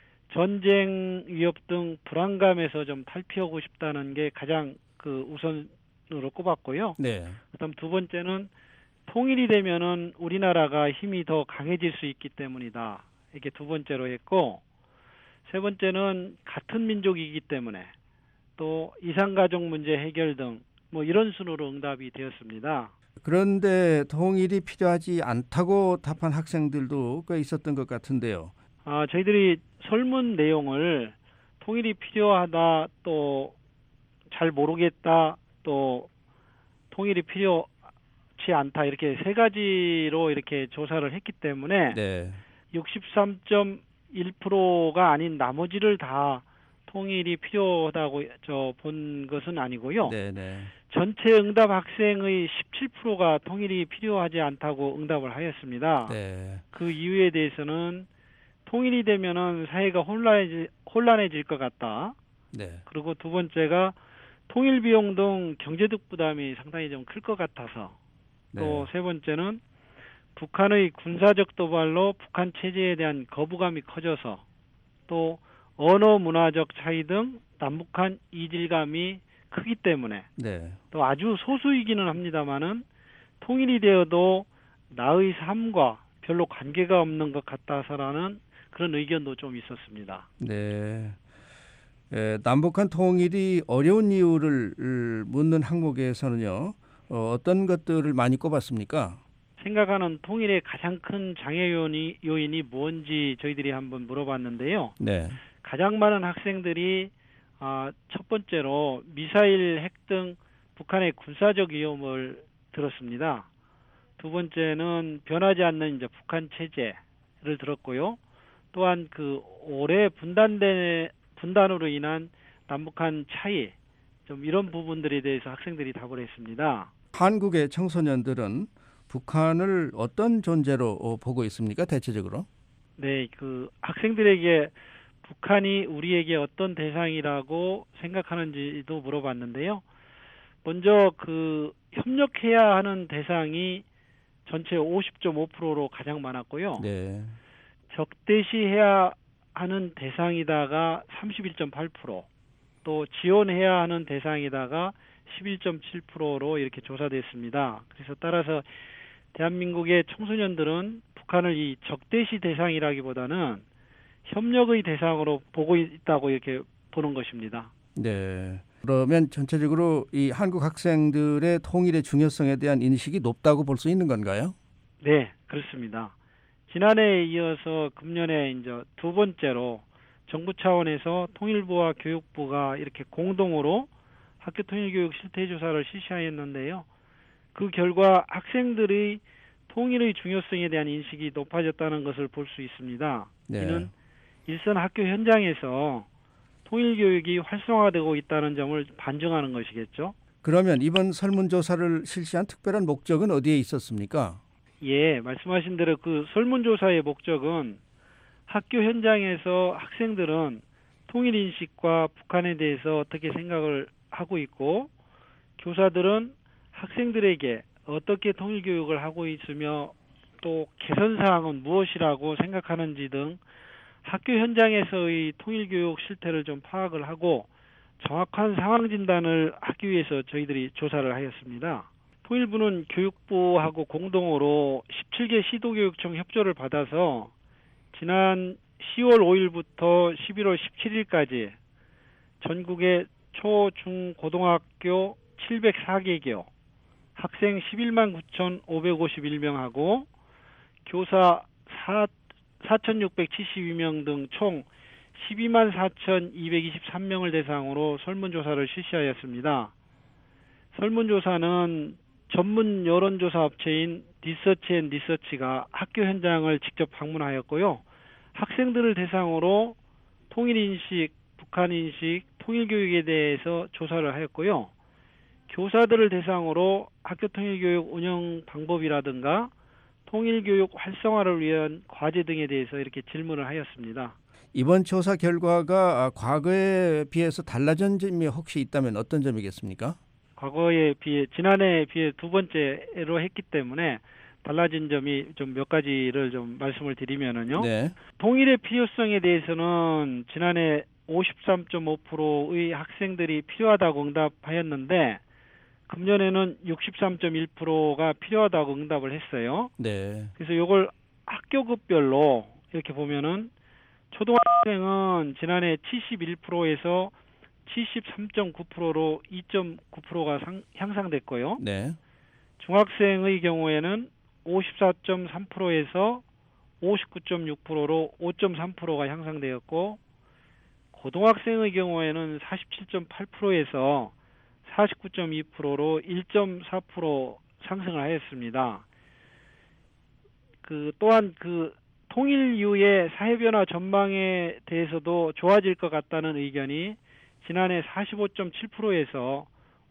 전쟁 위협 등 불안감에서 좀 탈피하고 싶다는 게 가장 그 우선으로 꼽았고요. 네. 그다음 두 번째는 통일이 되면은 우리나라가 힘이 더 강해질 수 있기 때문이다. 이게 두 번째로 했고, 세 번째는 같은 민족이기 때문에 또 이산가족 문제 해결 등 이런 순으로 응답이 되었습니다. 그런데 통일이 필요하지 않다고 답한 학생들도 꽤 있었던 것 같은데요. 저희들이 설문 내용을 통일이 필요하다, 또 잘 모르겠다, 또 통일이 필요치 않다 이렇게 세 가지로 이렇게 조사를 했기 때문에 네. 63.1%가 아닌 나머지를 다 통일이 필요하다고 본 것은 아니고요. 네네. 전체 응답 학생의 17%가 통일이 필요하지 않다고 응답을 하였습니다. 네. 그 이유에 대해서는 통일이 되면은 사회가 혼란해질 것 같다. 네. 그리고 두 번째가 통일 비용 등 경제적 부담이 상당히 좀 클 것 같아서 또 세 번째는 북한의 군사적 도발로 북한 체제에 대한 거부감이 커져서 또 언어 문화적 차이 등 남북한 이질감이 크기 때문에 네. 또 아주 소수이기는 합니다만은 통일이 되어도 나의 삶과 별로 관계가 없는 것 같아서라는 그런 의견도 좀 있었습니다. 네. 남북한 통일이 어려운 이유를 묻는 항목에서는요. 어떤 것들을 많이 꼽았습니까? 생각하는 통일의 가장 큰 장애 요인이 뭔지 저희들이 한번 물어봤는데요. 네. 가장 많은 학생들이 첫 번째로 미사일, 핵 등 북한의 군사적 위험을 들었습니다. 두 번째는 변하지 않는 이제 북한 체제를 들었고요. 또한 그 올해 분단으로 인한 남북한 차이, 좀 이런 부분들에 대해서 학생들이 답을 했습니다. 한국의 청소년들은 북한을 어떤 존재로 보고 있습니까? 대체적으로? 네, 그 학생들에게 북한이 우리에게 어떤 대상이라고 생각하는지도 물어봤는데요. 먼저 그 협력해야 하는 대상이 전체 50.5%로 가장 많았고요. 네. 적대시해야 하는 대상이다가 31.8%, 또 지원해야 하는 대상이다가 11.7%로 이렇게 조사됐습니다. 그래서 따라서 대한민국의 청소년들은 북한을 이 적대시 대상이라기보다는 협력의 대상으로 보고 있다고 이렇게 보는 것입니다. 네. 그러면 전체적으로 이 한국 학생들의 통일의 중요성에 대한 인식이 높다고 볼 수 있는 건가요? 네, 그렇습니다. 지난해에 이어서 금년에 이제 두 번째로 정부 차원에서 통일부와 교육부가 이렇게 공동으로 학교 통일교육 실태조사를 실시하였는데요. 그 결과 학생들의 통일의 중요성에 대한 인식이 높아졌다는 것을 볼 수 있습니다. 네. 이는 일선 학교 현장에서 통일교육이 활성화되고 있다는 점을 반증하는 것이겠죠. 그러면 이번 설문조사를 실시한 특별한 목적은 어디에 있었습니까? 예, 말씀하신 대로 그 설문조사의 목적은 학교 현장에서 학생들은 통일인식과 북한에 대해서 어떻게 생각을 하고 있고 교사들은 학생들에게 어떻게 통일교육을 하고 있으며 또 개선사항은 무엇이라고 생각하는지 등 학교 현장에서의 통일교육 실태를 좀 파악을 하고 정확한 상황 진단을 하기 위해서 저희들이 조사를 하였습니다. 통일부는 교육부하고 공동으로 17개 시도교육청 협조를 받아서 지난 10월 5일부터 11월 17일까지 전국의 초, 중, 고등학교 704개교, 학생 11만 9,551명하고 교사 4,672명 등 총 12만 4,223명을 대상으로 설문조사를 실시하였습니다. 설문조사는 전문 여론조사 업체인 리서치앤리서치가 학교 현장을 직접 방문하였고요. 학생들을 대상으로 통일인식, 북한인식, 통일교육에 대해서 조사를 하였고요. 교사들을 대상으로 학교 통일교육 운영 방법이라든가 통일교육 활성화를 위한 과제 등에 대해서 이렇게 질문을 하였습니다. 이번 조사 결과가 과거에 비해서 달라진 점이 혹시 있다면 어떤 점이겠습니까? 과거에 비해 지난해에 비해 두 번째로 했기 때문에 달라진 점이 좀 몇 가지를 좀 말씀을 드리면은요. 네. 통일의 필요성에 대해서는 지난해 53.5%의 학생들이 필요하다고 응답하였는데 금년에는 63.1%가 필요하다고 응답을 했어요. 네. 그래서 이걸 학교급별로 이렇게 보면은 초등학생은 지난해 71%에서 73.9%로 2.9%가 향상됐고요. 네. 중학생의 경우에는 54.3%에서 59.6%로 5.3%가 향상되었고 고등학생의 경우에는 47.8%에서 49.2%로 1.4% 상승을 하였습니다. 또한 통일 이후의 사회변화 전망에 대해서도 좋아질 것 같다는 의견이 지난해 45.7%에서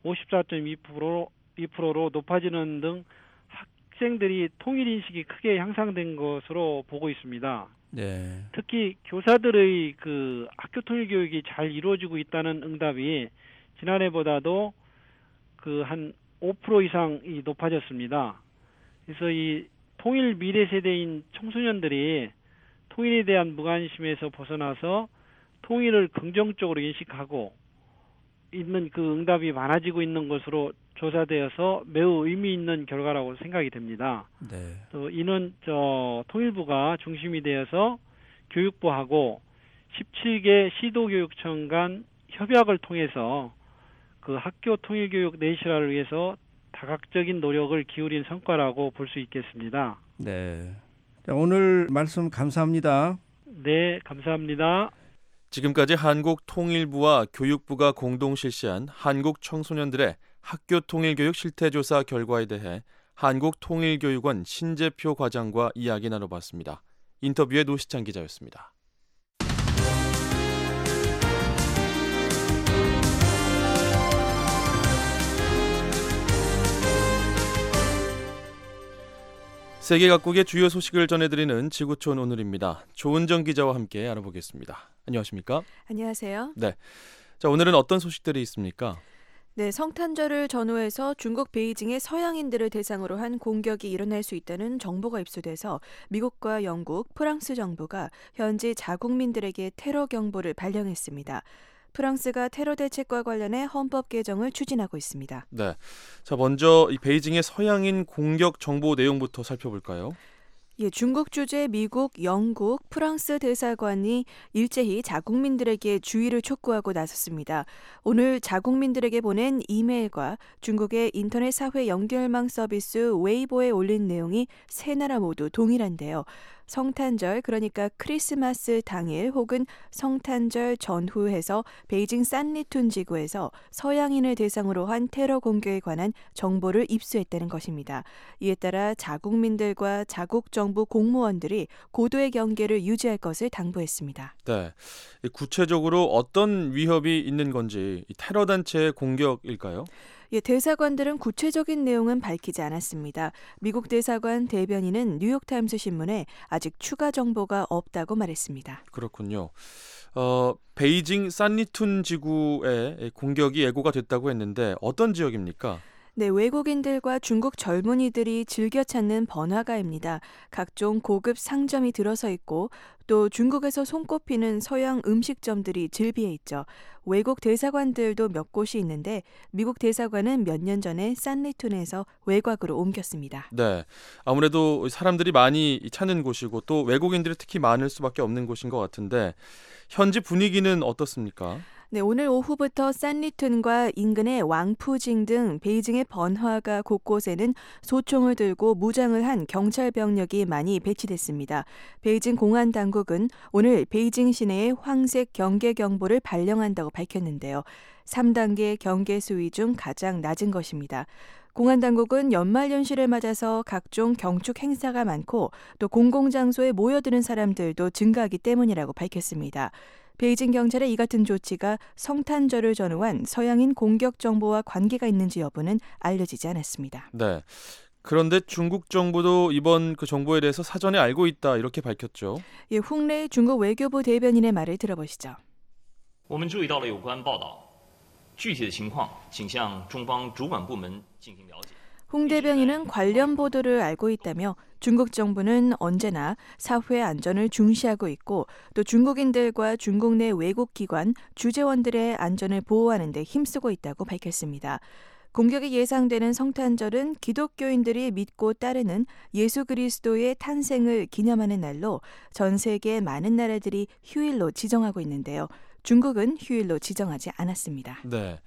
54.2%로 높아지는 등 학생들이 통일인식이 크게 향상된 것으로 보고 있습니다. 네. 특히 교사들의 그 학교 통일 교육이 잘 이루어지고 있다는 응답이 지난해보다도 그 한 5% 이상이 높아졌습니다. 그래서 이 통일 미래 세대인 청소년들이 통일에 대한 무관심에서 벗어나서 통일을 긍정적으로 인식하고 있는 그 응답이 많아지고 있는 것으로 조사되어서 매우 의미 있는 결과라고 생각이 됩니다. 네. 또 이는 통일부가 중심이 되어서 교육부하고 17개 시도교육청 간 협약을 통해서 그 학교 통일교육 내실화를 위해서 다각적인 노력을 기울인 성과라고 볼 수 있겠습니다. 네. 자, 오늘 말씀 감사합니다. 네, 감사합니다. 지금까지 한국통일부와 교육부가 공동 실시한 한국 청소년들의 학교 통일교육 실태조사 결과에 대해 한국통일교육원 신재표 과장과 이야기 나눠봤습니다. 인터뷰의 노시찬 기자였습니다. 세계 각국의 주요 소식을 전해드리는 지구촌 오늘입니다. 조은정 기자와 함께 알아보겠습니다. 안녕하십니까? 안녕하세요. 네. 자, 오늘은 어떤 소식들이 있습니까? 네, 성탄절을 전후해서 중국 베이징의 서양인들을 대상으로 한 공격이 일어날 수 있다는 정보가 입수돼서 미국과 영국, 프랑스 정부가 현지 자국민들에게 테러 경보를 발령했습니다. 프랑스가 테러 대책과 관련해 헌법 개정을 추진하고 있습니다. 네. 자, 먼저 이 베이징의 서양인 공격 정보 내용부터 살펴볼까요? 예, 중국 주재 미국, 영국, 프랑스 대사관이 일제히 자국민들에게 주의를 촉구하고 나섰습니다. 오늘 자국민들에게 보낸 이메일과 중국의 인터넷 사회 연결망 서비스 웨이보에 올린 내용이 세 나라 모두 동일한데요. 성탄절, 그러니까 크리스마스 당일 혹은 성탄절 전후해서 베이징 산리툰 지구에서 서양인을 대상으로 한 테러 공격에 관한 정보를 입수했다는 것입니다. 이에 따라 자국민들과 자국 정부 공무원들이 고도의 경계를 유지할 것을 당부했습니다. 네. 구체적으로 어떤 위협이 있는 건지 테러 단체의 공격일까요? 예, 대사관들은 구체적인 내용은 밝히지 않았습니다. 미국 대사관 대변인은 뉴욕타임스 신문에 아직 추가 정보가 없다고 말했습니다. 그렇군요. 베이징 산리툰 지구에 공격이 예고가 됐다고 했는데 어떤 지역입니까? 네, 외국인들과 중국 젊은이들이 즐겨 찾는 번화가입니다. 각종 고급 상점이 들어서 있고 또 중국에서 손꼽히는 서양 음식점들이 즐비해 있죠. 외국 대사관들도 몇 곳이 있는데 미국 대사관은 몇 년 전에 산리툰에서 외곽으로 옮겼습니다. 네, 아무래도 사람들이 많이 찾는 곳이고 또 외국인들이 특히 많을 수밖에 없는 곳인 것 같은데 현지 분위기는 어떻습니까? 네, 오늘 오후부터 산리툰과 인근의 왕푸징 등 베이징의 번화가 곳곳에는 소총을 들고 무장을 한 경찰 병력이 많이 배치됐습니다. 베이징 공안 당국은 오늘 베이징 시내에 황색 경계 경보를 발령한다고 밝혔는데요. 3단계 경계 수위 중 가장 낮은 것입니다. 공안 당국은 연말연시를 맞아서 각종 경축 행사가 많고 또 공공장소에 모여드는 사람들도 증가하기 때문이라고 밝혔습니다. 베이징 경찰의 이 같은 조치가 성탄절을 전후한 서양인 공격 정보와 관계가 있는지 여부는 알려지지 않았습니다. 네. 그런데 중국 정부도 이번 그 정보에 대해서 사전에 알고 있다 이렇게 밝혔죠. 예, 홍레이 중국 외교부 대변인의 말을 들어보시죠. 我们注意到了有关报道，具体的情况请向中方主管部门进行了解。 홍 대변인은 관련 보도를 알고 있다며 중국 정부는 언제나 사회 안전을 중시하고 있고 또 중국인들과 중국 내 외국 기관, 주재원들의 안전을 보호하는 데 힘쓰고 있다고 밝혔습니다. 공격이 예상되는 성탄절은 기독교인들이 믿고 따르는 예수 그리스도의 탄생을 기념하는 날로 전 세계 많은 나라들이 휴일로 지정하고 있는데요. 중국은 휴일로 지정하지 않았습니다. 네.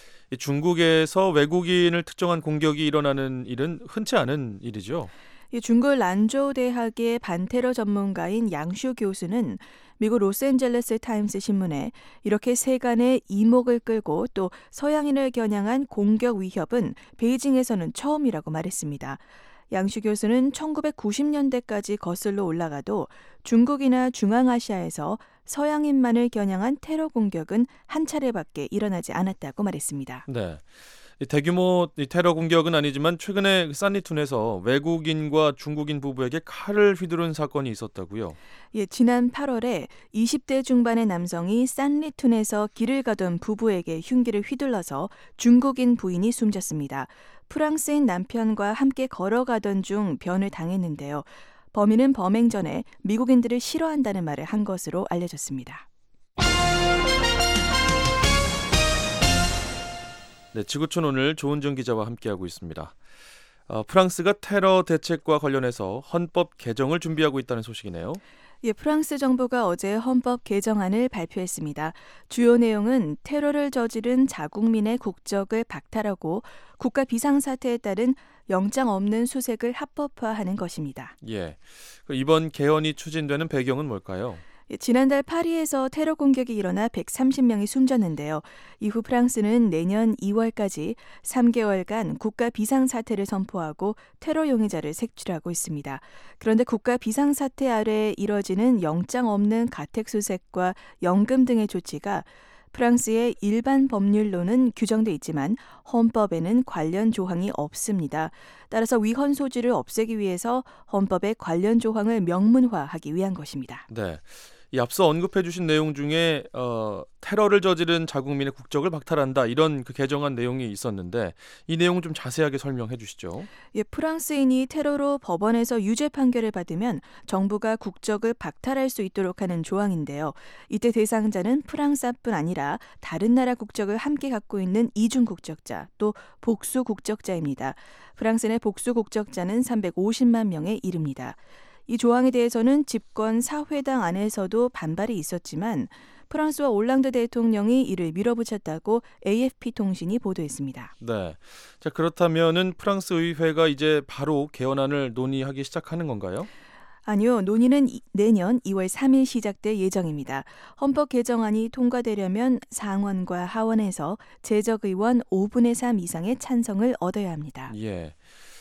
중국에서 외국인을 특정한 공격이 일어나는 일은 흔치 않은 일이죠. 중국 란조우 대학의 반테러 전문가인 양슈 교수는 미국 로스앤젤레스 타임스 신문에 이렇게 세간의 이목을 끌고 또 서양인을 겨냥한 공격 위협은 베이징에서는 처음이라고 말했습니다. 양슈 교수는 1990년대까지 거슬러 올라가도 중국이나 중앙아시아에서 서양인만을 겨냥한 테러 공격은 한 차례밖에 일어나지 않았다고 말했습니다. 네. 대규모 테러 공격은 아니지만 최근에 산리툰에서 외국인과 중국인 부부에게 칼을 휘두른 사건이 있었다고요? 예, 지난 8월에 20대 중반의 남성이 산리툰에서 길을 가던 부부에게 흉기를 휘둘러서 중국인 부인이 숨졌습니다. 프랑스인 남편과 함께 걸어가던 중 변을 당했는데요. 범인은 범행 전에 미국인들을 싫어한다는 말을 한 것으로 알려졌습니다. 네, 지구촌 오늘 조은정 기자와 함께하고 있습니다. 프랑스가 테러 대책과 관련해서 헌법 개정을 준비하고 있다는 소식이네요. 예, 프랑스 정부가 어제 헌법 개정안을 발표했습니다. 주요 내용은 테러를 저지른 자국민의 국적을 박탈하고 국가 비상사태에 따른 영장 없는 수색을 합법화하는 것입니다. 예, 이번 개헌이 추진되는 배경은 뭘까요? 지난달 파리에서 테러 공격이 일어나 130명이 숨졌는데요. 이후 프랑스는 내년 2월까지 3개월간 국가 비상사태를 선포하고 테러 용의자를 색출하고 있습니다. 그런데 국가 비상사태 아래 이뤄지는 영장 없는 가택수색과 연금 등의 조치가 프랑스의 일반 법률로는 규정돼 있지만 헌법에는 관련 조항이 없습니다. 따라서 위헌 소지를 없애기 위해서 헌법에 관련 조항을 명문화하기 위한 것입니다. 네. 이 앞서 언급해 주신 내용 중에 테러를 저지른 자국민의 국적을 박탈한다 이런 그 개정안 내용이 있었는데 이 내용을 좀 자세하게 설명해 주시죠. 예, 프랑스인이 테러로 법원에서 유죄 판결을 받으면 정부가 국적을 박탈할 수 있도록 하는 조항인데요. 이때 대상자는 프랑스뿐 아니라 다른 나라 국적을 함께 갖고 있는 이중 국적자 또 복수 국적자입니다. 프랑스 내 복수 국적자는 350만 명에 이릅니다. 이 조항에 대해서는 집권 사회당 안에서도 반발이 있었지만 프랑스와 올랑드 대통령이 이를 밀어붙였다고 AFP 통신이 보도했습니다. 네, 자 그렇다면은 프랑스 의회가 이제 바로 개헌안을 논의하기 시작하는 건가요? 아니요, 논의는 내년 2월 3일 시작될 예정입니다. 헌법 개정안이 통과되려면 상원과 하원에서 재적 의원 5분의 3 이상의 찬성을 얻어야 합니다. 예.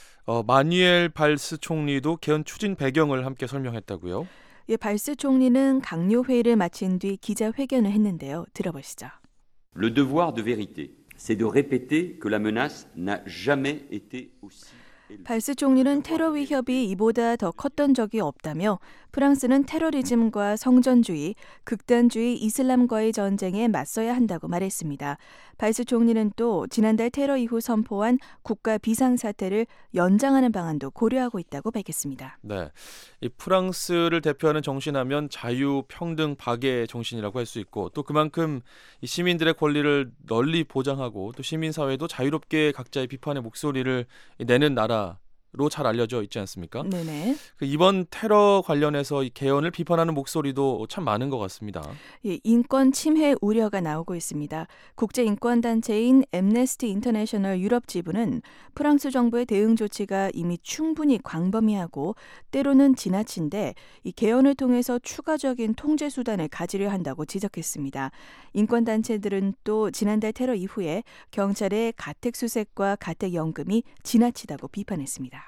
마뉴엘 발스 총리도 개헌 추진 배경을 함께 설명했다고요? 예, 발스 총리는 강요 회의를 마친 뒤 기자회견을 했는데요. 들어보시죠. Le devoir de vérité, c'est de répéter que la menace n'a jamais été aussi 발스 총리는 테러 위협이 이보다 더 컸던 적이 없다며 프랑스는 테러리즘과 성전주의, 극단주의 이슬람과의 전쟁에 맞서야 한다고 말했습니다. 발스 총리는 또 지난달 테러 이후 선포한 국가 비상사태를 연장하는 방안도 고려하고 있다고 밝혔습니다. 네, 이 프랑스를 대표하는 정신하면 자유, 평등, 박애의 정신이라고 할 수 있고 또 그만큼 이 시민들의 권리를 널리 보장하고 또 시민사회도 자유롭게 각자의 비판의 목소리를 내는 나라 로 잘 알려져 있지 않습니까? 네네. 이번 테러 관련해서 이 개헌을 비판하는 목소리도 참 많은 것 같습니다. 예, 인권 침해 우려가 나오고 있습니다. 국제 인권 단체인 앰네스티 인터내셔널 유럽 지부는 프랑스 정부의 대응 조치가 이미 충분히 광범위하고 때로는 지나친데 이 개헌을 통해서 추가적인 통제 수단을 가지려 한다고 지적했습니다. 인권 단체들은 또 지난달 테러 이후에 경찰의 가택 수색과 가택 연금이 지나치다고 비판했습니다.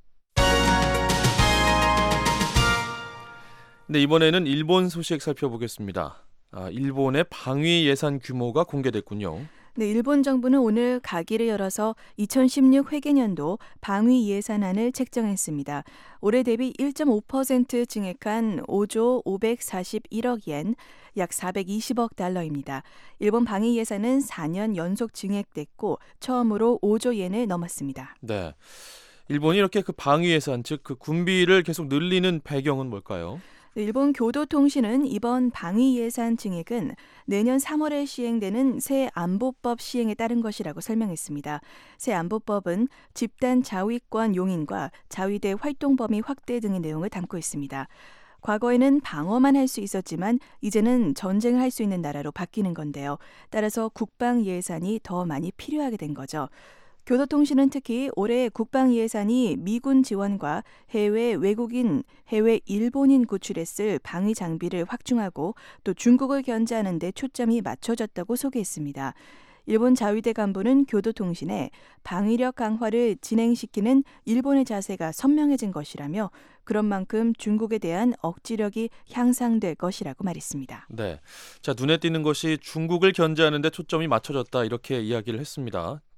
네, 이번에는 일본 소식 살펴보겠습니다. 일본의 방위 예산 규모가 공개됐군요. 네, 일본 정부는 오늘 가기를 열어서 2016 회계년도 방위 예산안을 책정했습니다. 올해 대비 1.5% 증액한 5조 541억 엔, 약 420억 달러입니다. 일본 방위 예산은 4년 연속 증액됐고 처음으로 5조 엔을 넘었습니다. 네, 일본이 이렇게 그 방위 예산, 즉 그 군비를 계속 늘리는 배경은 뭘까요? 일본 교도통신은 이번 방위 예산 증액은 내년 3월에 시행되는 새 안보법 시행에 따른 것이라고 설명했습니다. 새 안보법은 집단 자위권 용인과 자위대 활동 범위 확대 등의 내용을 담고 있습니다. 과거에는 방어만 할 수 있었지만 이제는 전쟁을 할 수 있는 나라로 바뀌는 건데요. 따라서 국방 예산이 더 많이 필요하게 된 거죠. 교도통신은 특히 올해 국방 예산이 미군 지원과 해외 외국인, 해외 일본인 구출에 쓸 방위 장비를 확충하고 또 중국을 견제하는 데 초점이 맞춰졌다고 소개했습니다. 일본 자위대 간부는 교도통신에 방위력 강화를 진행시키는 일본의 자세가 선명해진 것이라며 그런 만큼 중국에 대한 억지력이 향상될 것이라고 말했습니다. 네, 자 눈에 띄는 것이 중국을 견제하는 데 초점이 맞춰졌다 이렇게 이야기를 했습니다.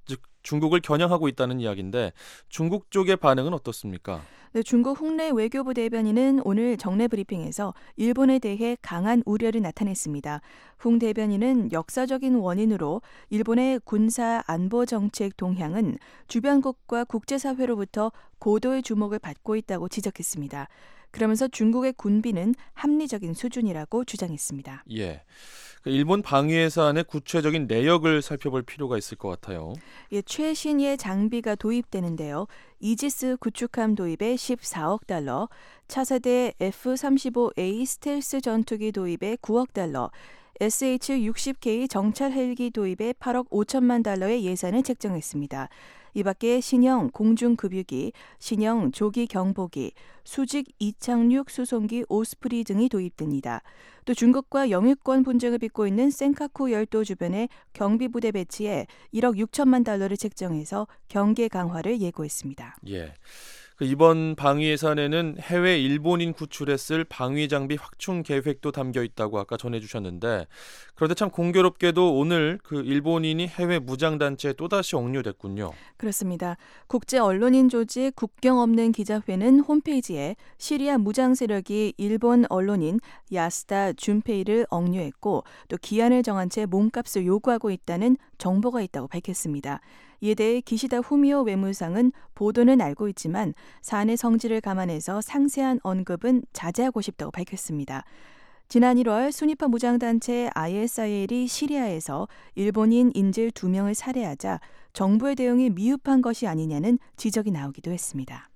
즉 중국을 겨냥하고 있다는 이야기인데 중국 쪽의 반응은 어떻습니까? 네, 중국 홍래 외교부 대변인은 오늘 정례 브리핑에서 일본에 대해 강한 우려를 나타냈습니다. 홍 대변인은 역사적인 원인으로 일본의 군사 안보 정책 동향은 주변국과 국제사회로부터 고도의 주목을 받고 있다고 지적했습니다. 그러면서 중국의 군비는 합리적인 수준이라고 주장했습니다. 예. 일본 방위 예산의 구체적인 내역을 살펴볼 필요가 있을 것 같아요. 예, 최신의 장비가 도입되는데요. 이지스 구축함 도입에 14억 달러, 차세대 F-35A 스텔스 전투기 도입에 9억 달러, SH-60K 정찰 헬기 도입에 8억 5천만 달러의 예산을 책정했습니다. 이 밖에 신형 공중급유기, 신형 조기 경보기, 수직 이착륙 수송기 오스프리 등이 도입됩니다. 또 중국과 영유권 분쟁을 빚고 있는 센카쿠 열도 주변에 경비부대 배치에 1억 6천만 달러를 책정해서 경계 강화를 예고했습니다. 예. 이번 방위 예산에는 해외 일본인 구출에 쓸 방위 장비 확충 계획도 담겨 있다고 아까 전해주셨는데 그런데 참 공교롭게도 오늘 그 일본인이 해외 무장단체에 또다시 억류됐군요. 그렇습니다. 국제 언론인 조직 국경 없는 기자회는 홈페이지에 시리아 무장 세력이 일본 언론인 야스다 준페이를 억류했고 또 기한을 정한 채 몸값을 요구하고 있다는 정보가 있다고 밝혔습니다. 이에 대해 기시다 후미오 외무상은 보도는 알고 있지만 사안의 성질을 감안해서 상세한 언급은 자제하고 싶다고 밝혔습니다. 지난 1월 순위파 무장단체 ISIL이 시리아에서 일본인 인질 2명을 살해하자 정부의 대응이 미흡한 것이 아니냐는 지적이 나오기도 했습니다.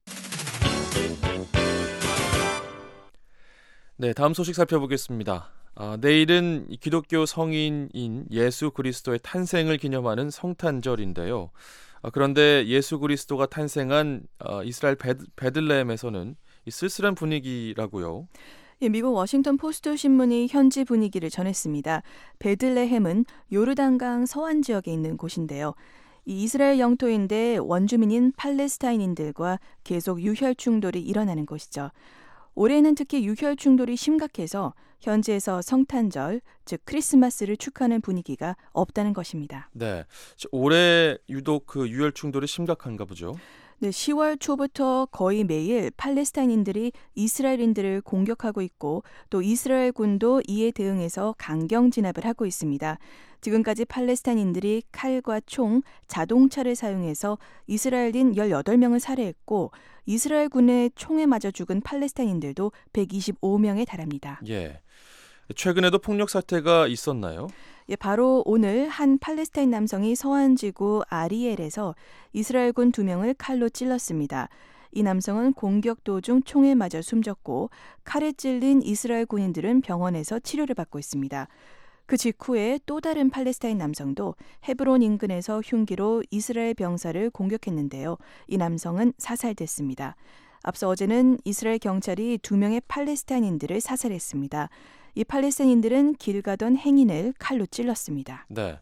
네, 다음 소식 살펴보겠습니다. 내일은 기독교 성인인 예수 그리스도의 탄생을 기념하는 성탄절인데요. 그런데 예수 그리스도가 탄생한 이스라엘 베들레헴에서는 쓸쓸한 분위기라고요. 미국 워싱턴 포스트 신문이 현지 분위기를 전했습니다. 베들레헴은 요르단강 서안 지역에 있는 곳인데요. 이 이스라엘 영토인데 원주민인 팔레스타인인들과 계속 유혈 충돌이 일어나는 곳이죠. 올해는 특히 유혈 충돌이 심각해서 현지에서 성탄절, 즉 크리스마스를 축하하는 분위기가 없다는 것입니다. 네, 올해 유독 그 유혈 충돌이 심각한가 보죠. 네, 10월 초부터 거의 매일 팔레스타인인들이 이스라엘인들을 공격하고 있고 또 이스라엘군도 이에 대응해서 강경 진압을 하고 있습니다. 지금까지 팔레스타인인들이 칼과 총, 자동차를 사용해서 이스라엘인 18명을 살해했고 이스라엘군의 총에 맞아 죽은 팔레스타인인들도 125명에 달합니다. 예. 최근에도 폭력 사태가 있었나요? 예, 바로 오늘 한 팔레스타인 남성이 서안지구 아리엘에서 이스라엘군 2명을 칼로 찔렀습니다. 이 남성은 공격 도중 총에 맞아 숨졌고 칼에 찔린 이스라엘 군인들은 병원에서 치료를 받고 있습니다. 그 직후에 또 다른 팔레스타인 남성도 헤브론 인근에서 흉기로 이스라엘 병사를 공격했는데요. 이 남성은 사살됐습니다. 앞서 어제는 이스라엘 경찰이 2명의 팔레스타인인들을 사살했습니다. 이 팔레스타인인들은 길 가던 행인을 칼로 찔렀습니다. 네,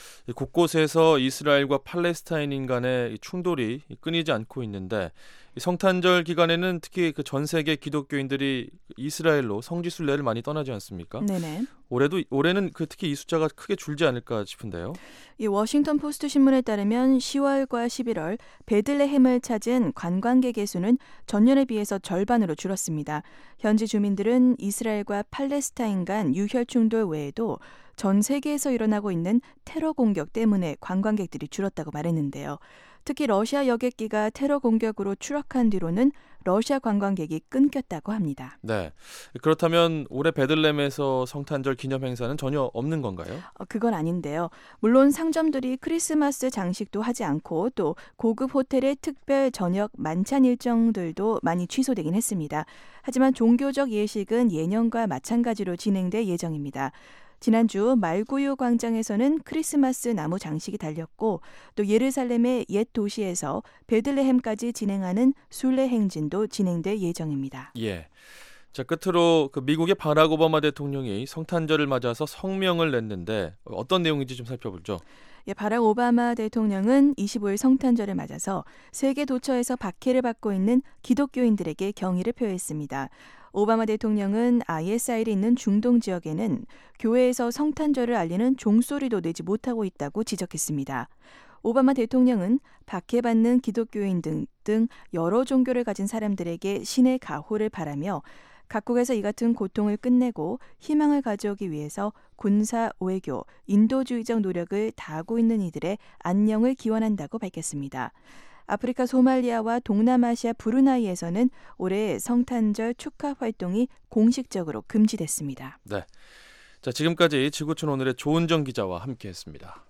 곳곳에서 이스라엘과 팔레스타인인 간의 충돌이 끊이지 않고 있는데 성탄절 기간에는 특히 그 전 세계 기독교인들이 이스라엘로 성지순례를 많이 떠나지 않습니까? 네네. 올해는 특히 이 숫자가 크게 줄지 않을까 싶은데요. 이 워싱턴 포스트 신문에 따르면 10월과 11월 베들레헴을 찾은 관광객의 수는 전년에 비해서 절반으로 줄었습니다. 현지 주민들은 이스라엘과 팔레스타인 간 유혈 충돌 외에도 전 세계에서 일어나고 있는 테러 공격 때문에 관광객들이 줄었다고 말했는데요. 특히 러시아 여객기가 테러 공격으로 추락한 뒤로는 러시아 관광객이 끊겼다고 합니다. 네, 그렇다면 올해 베들레헴에서 성탄절 기념 행사는 전혀 없는 건가요? 그건 아닌데요. 물론 상점들이 크리스마스 장식도 하지 않고 또 고급 호텔의 특별 저녁 만찬 일정들도 많이 취소되긴 했습니다. 하지만 종교적 예식은 예년과 마찬가지로 진행될 예정입니다. 지난주 말구유 광장에서는 크리스마스 나무 장식이 달렸고 또 예루살렘의 옛 도시에서 베들레헴까지 진행하는 순례 행진도 진행될 예정입니다. 예. 자, 끝으로 미국의 바락 오바마 대통령이 성탄절을 맞아서 성명을 냈는데 어떤 내용인지 좀 살펴보죠. 예, 바락 오바마 대통령은 25일 성탄절을 맞아서 세계 도처에서 박해를 받고 있는 기독교인들에게 경의를 표했습니다. 오바마 대통령은 ISIL이 있는 중동 지역에는 교회에서 성탄절을 알리는 종소리도 내지 못하고 있다고 지적했습니다. 오바마 대통령은 박해받는 기독교인 등 여러 종교를 가진 사람들에게 신의 가호를 바라며 각국에서 이 같은 고통을 끝내고 희망을 가져오기 위해서 군사, 외교, 인도주의적 노력을 다하고 있는 이들의 안녕을 기원한다고 밝혔습니다. 아프리카 소말리아와 동남아시아 브루나이에서는 올해 성탄절 축하 활동이 공식적으로 금지됐습니다. 네, 자 지금까지 지구촌 오늘의 조은정 기자와 함께했습니다.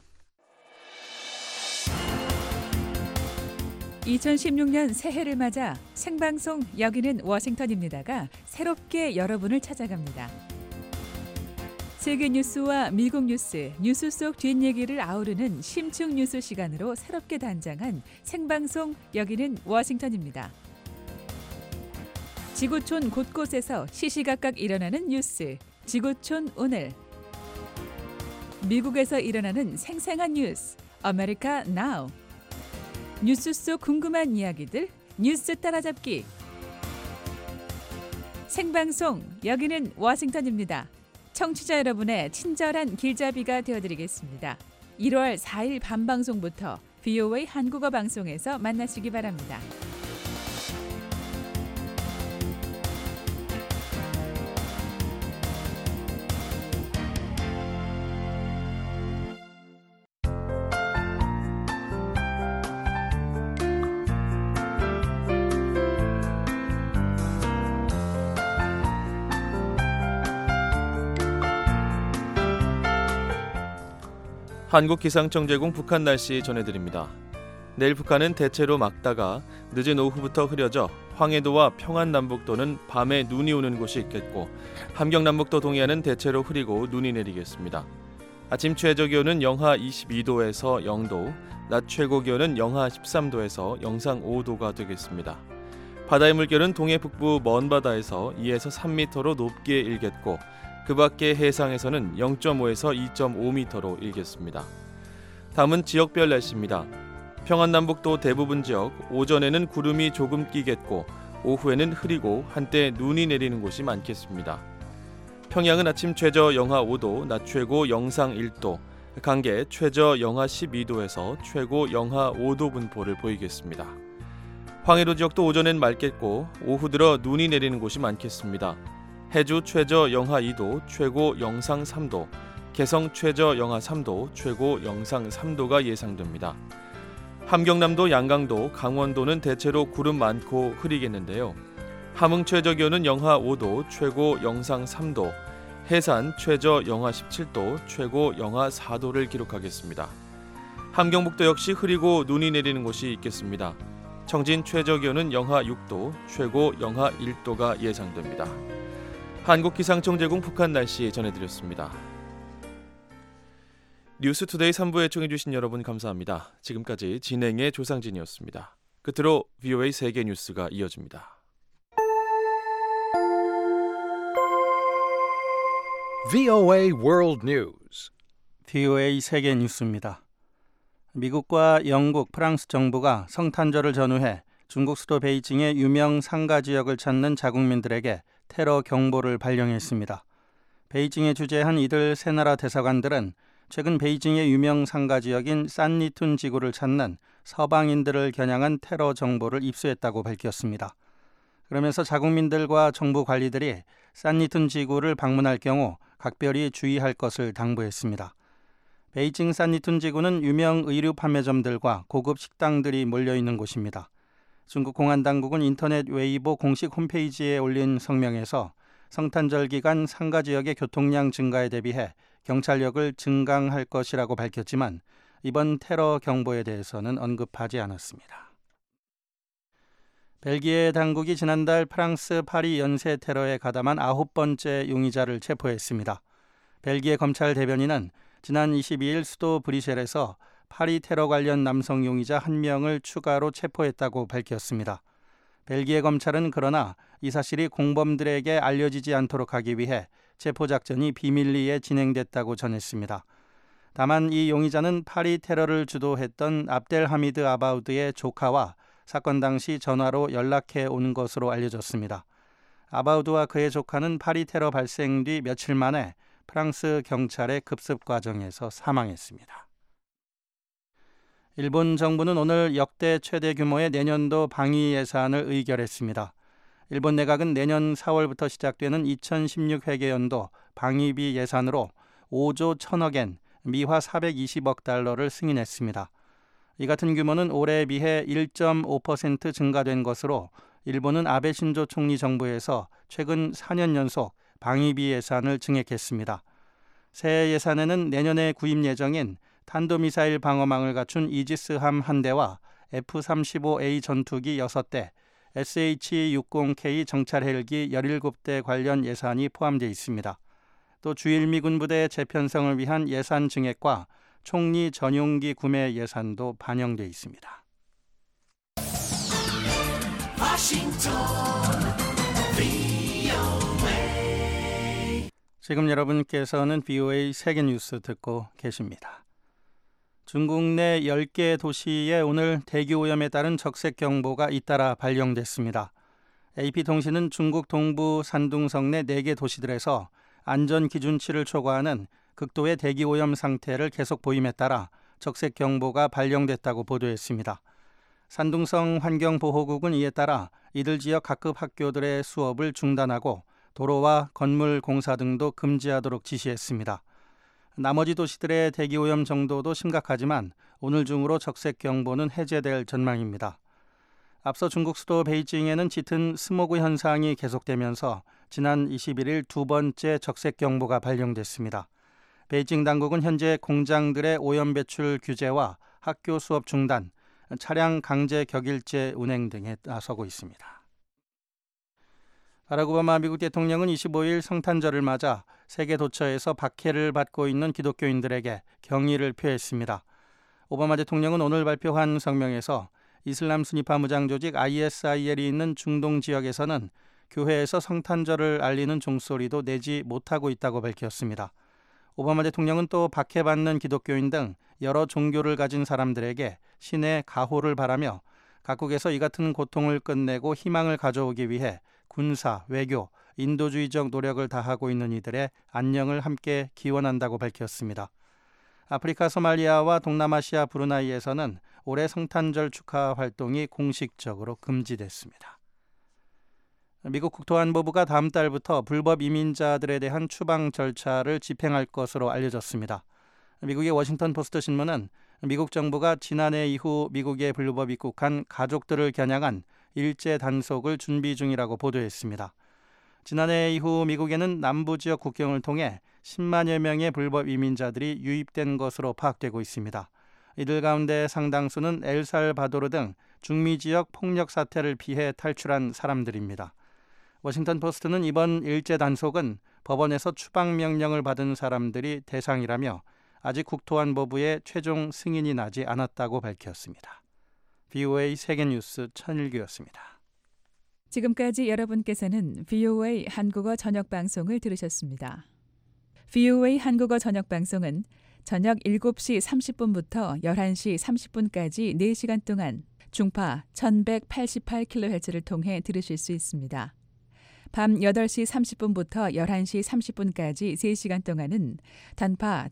2016년 새해를 맞아 생방송 여기는 워싱턴입니다가 새롭게 여러분을 찾아갑니다. 세계 뉴스와 미국 뉴스 속 뒷얘기를 아우르는 심층 뉴스 시간으로 새롭게 단장한 생방송 여기는 워싱턴입니다. 지구촌 곳곳에서 시시각각 일어나는 뉴스, 지구촌 오늘. 미국에서 일어나는 생생한 뉴스, 아메리카 나우. 뉴스 속 궁금한 이야기들, 뉴스 따라잡기. 생방송 여기는 워싱턴입니다. 청취자 여러분의 친절한 길잡이가 되어드리겠습니다. 1월 4일 밤방송부터 VOA 한국어 방송에서 만나시기 바랍니다. 한국기상청 제공 북한 날씨 전해드립니다. 내일 북한은 대체로 맑다가 늦은 오후부터 흐려져 황해도와 평안남북도는 밤에 눈이 오는 곳이 있겠고 함경남북도 동해안은 대체로 흐리고 눈이 내리겠습니다. 아침 최저기온은 영하 22도에서 0도, 낮 최고기온은 영하 13도에서 영상 5도가 되겠습니다. 바다의 물결은 동해 북부 먼 바다에서 2에서 3m로 높게 일겠고 그 밖의 해상에서는 0.5에서 2.5m로 일겠습니다. 다음은 지역별 날씨입니다. 평안남북도 대부분 지역 오전에는 구름이 조금 끼겠고 오후에는 흐리고 한때 눈이 내리는 곳이 많겠습니다. 평양은 아침 최저 영하 5도, 낮 최고 영상 1도, 강계 최저 영하 12도에서 최고 영하 5도 분포를 보이겠습니다. 황해도 지역도 오전엔 맑겠고 오후 들어 눈이 내리는 곳이 많겠습니다. 해주 최저 영하 2도, 최고 영상 3도, 개성 최저 영하 3도, 최고 영상 3도가 예상됩니다. 함경남도, 양강도, 강원도는 대체로 구름 많고 흐리겠는데요. 함흥 최저 기온은 영하 5도, 최고 영상 3도, 해산 최저 영하 17도, 최고 영하 4도를 기록하겠습니다. 함경북도 역시 흐리고 눈이 내리는 곳이 있겠습니다. 청진 최저 기온은 영하 6도, 최고 영하 1도가 예상됩니다. 한국기상청 제공 북한 날씨 전해드렸습니다. 뉴스투데이 3부에 애청해주신 여러분 감사합니다. 지금까지 진행의 조상진이었습니다. 끝으로 VOA 세계 뉴스가 이어집니다. VOA World News. VOA 세계 뉴스입니다. 미국과 영국, 프랑스 정부가 성탄절을 전후해 중국 수도 베이징의 유명 상가 지역을 찾는 자국민들에게 테러 경보를 발령했습니다. 베이징에 주재한 이들 세 나라 대사관들은 최근 베이징의 유명 상가 지역인 산리툰 지구를 찾는 서방인들을 겨냥한 테러 정보를 입수했다고 밝혔습니다. 그러면서 자국민들과 정부 관리들이 산리툰 지구를 방문할 경우 각별히 주의할 것을 당부했습니다. 베이징 산리툰 지구는 유명 의류 판매점들과 고급 식당들이 몰려있는 곳입니다. 중국 공안당국은 인터넷 웨이보 공식 홈페이지에 올린 성명에서 성탄절 기간 상가 지역의 교통량 증가에 대비해 경찰력을 증강할 것이라고 밝혔지만 이번 테러 경보에 대해서는 언급하지 않았습니다. 벨기에 당국이 지난달 프랑스 파리 연쇄 테러에 가담한 9번째 용의자를 체포했습니다. 벨기에 검찰 대변인은 지난 22일 수도 브뤼셀에서 파리 테러 관련 남성 용의자 1명을 추가로 체포했다고 밝혔습니다. 벨기에 검찰은 그러나 이 사실이 공범들에게 알려지지 않도록 하기 위해 체포작전이 비밀리에 진행됐다고 전했습니다. 다만 이 용의자는 파리 테러를 주도했던 압델하미드 아바우드의 조카와 사건 당시 전화로 연락해 온 것으로 알려졌습니다. 아바우드와 그의 조카는 파리 테러 발생 뒤 며칠 만에 프랑스 경찰의 급습 과정에서 사망했습니다. 일본 정부는 오늘 역대 최대 규모의 내년도 방위 예산을 의결했습니다. 일본 내각은 내년 4월부터 시작되는 2016 회계연도 방위비 예산으로 5조 1천억엔, 미화 420억 달러를 승인했습니다. 이 같은 규모는 올해에 비해 1.5% 증가된 것으로 일본은 아베 신조 총리 정부에서 최근 4년 연속 방위비 예산을 증액했습니다. 새 예산에는 내년에 구입 예정인 탄도미사일 방어망을 갖춘 이지스함 1대와 F-35A 전투기 6대, SH-60K 정찰 헬기 17대 관련 예산이 포함되어 있습니다. 또 주일미군 부대 재편성을 위한 예산 증액과 총리 전용기 구매 예산도 반영되어 있습니다. 지금 여러분께서는 VOA 세계뉴스 듣고 계십니다. 중국 내 10개 도시에 오늘 대기오염에 따른 적색경보가 잇따라 발령됐습니다. AP통신은 중국 동부 산둥성 내 4개 도시들에서 안전기준치를 초과하는 극도의 대기오염 상태를 계속 보임에 따라 적색경보가 발령됐다고 보도했습니다. 산둥성 환경보호국은 이에 따라 이들 지역 각급 학교들의 수업을 중단하고 도로와 건물 공사 등도 금지하도록 지시했습니다. 나머지 도시들의 대기오염 정도도 심각하지만 오늘 중으로 적색경보는 해제될 전망입니다. 앞서 중국 수도 베이징에는 짙은 스모그 현상이 계속되면서 지난 21일 두 번째 적색경보가 발령됐습니다. 베이징 당국은 현재 공장들의 오염 배출 규제와 학교 수업 중단, 차량 강제 격일제 운행 등에 나서고 있습니다. 바락 오바마 미국 대통령은 25일 성탄절을 맞아 세계 도처에서 박해를 받고 있는 기독교인들에게 경의를 표했습니다. 오바마 대통령은 오늘 발표한 성명에서 이슬람 순위파 무장 조직 ISIL이 있는 중동 지역에서는 교회에서 성탄절을 알리는 종소리도 내지 못하고 있다고 밝혔습니다. 오바마 대통령은 또 박해받는 기독교인 등 여러 종교를 가진 사람들에게 신의 가호를 바라며 각국에서 이 같은 고통을 끝내고 희망을 가져오기 위해 군사, 외교, 인도주의적 노력을 다하고 있는 이들의 안녕을 함께 기원한다고 밝혔습니다. 아프리카 소말리아와 동남아시아 브루나이에서는 올해 성탄절 축하 활동이 공식적으로 금지됐습니다. 미국 국토안보부가 다음 달부터 불법 이민자들에 대한 추방 절차를 집행할 것으로 알려졌습니다. 미국의 워싱턴 포스트 신문은 미국 정부가 지난해 이후 미국에 불법 입국한 가족들을 겨냥한 일제 단속을 준비 중이라고 보도했습니다. 지난해 이후 미국에는 남부 지역 국경을 통해 10만여 명의 불법 이민자들이 유입된 것으로 파악되고 있습니다. 이들 가운데 상당수는 엘살바도르 등 중미 지역 폭력 사태를 피해 탈출한 사람들입니다. 워싱턴 포스트는 이번 일제 단속은 법원에서 추방 명령을 받은 사람들이 대상이라며 아직 국토안보부의 최종 승인이 나지 않았다고 밝혔습니다. VOA 세계뉴스 천일규였습니다. 지금까지 여러분께서는 VOA 한국어 저녁 방송을 들으셨습니다. VOA 한국어 저녁 방송은 저녁 7시 30분부터 11시 30분까지 4시간 동안 중파 1188kHz를 통해 들으실 수 있습니다. 밤 8시 30분부터 11시 30분까지 3시간 동안은 단파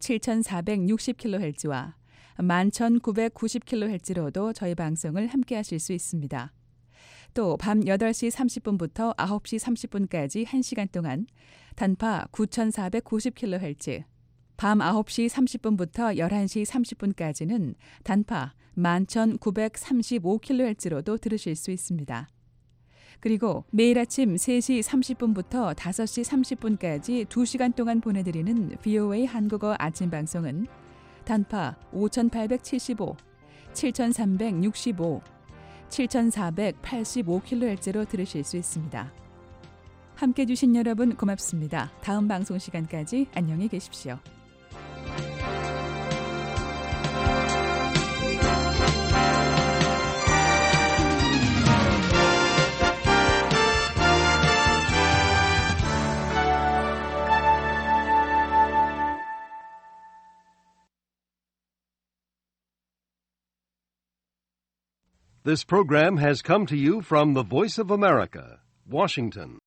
7460kHz와 11990kHz로도 저희 방송을 함께 하실 수 있습니다. 또 밤 8시 30분부터 9시 30분까지 1시간 동안 단파 9490kHz, 밤 9시 30분부터 11시 30분까지는 단파 11935kHz로도 들으실 수 있습니다. 그리고 매일 아침 3시 30분부터 5시 30분까지 2시간 동안 보내드리는 VOA 한국어 아침 방송은 단파 5875, 7365, 7485kHz로 들으실 수 있습니다. 함께해 주신 여러분 고맙습니다. 다음 방송 시간까지 안녕히 계십시오. This program has come to you from the Voice of America, Washington.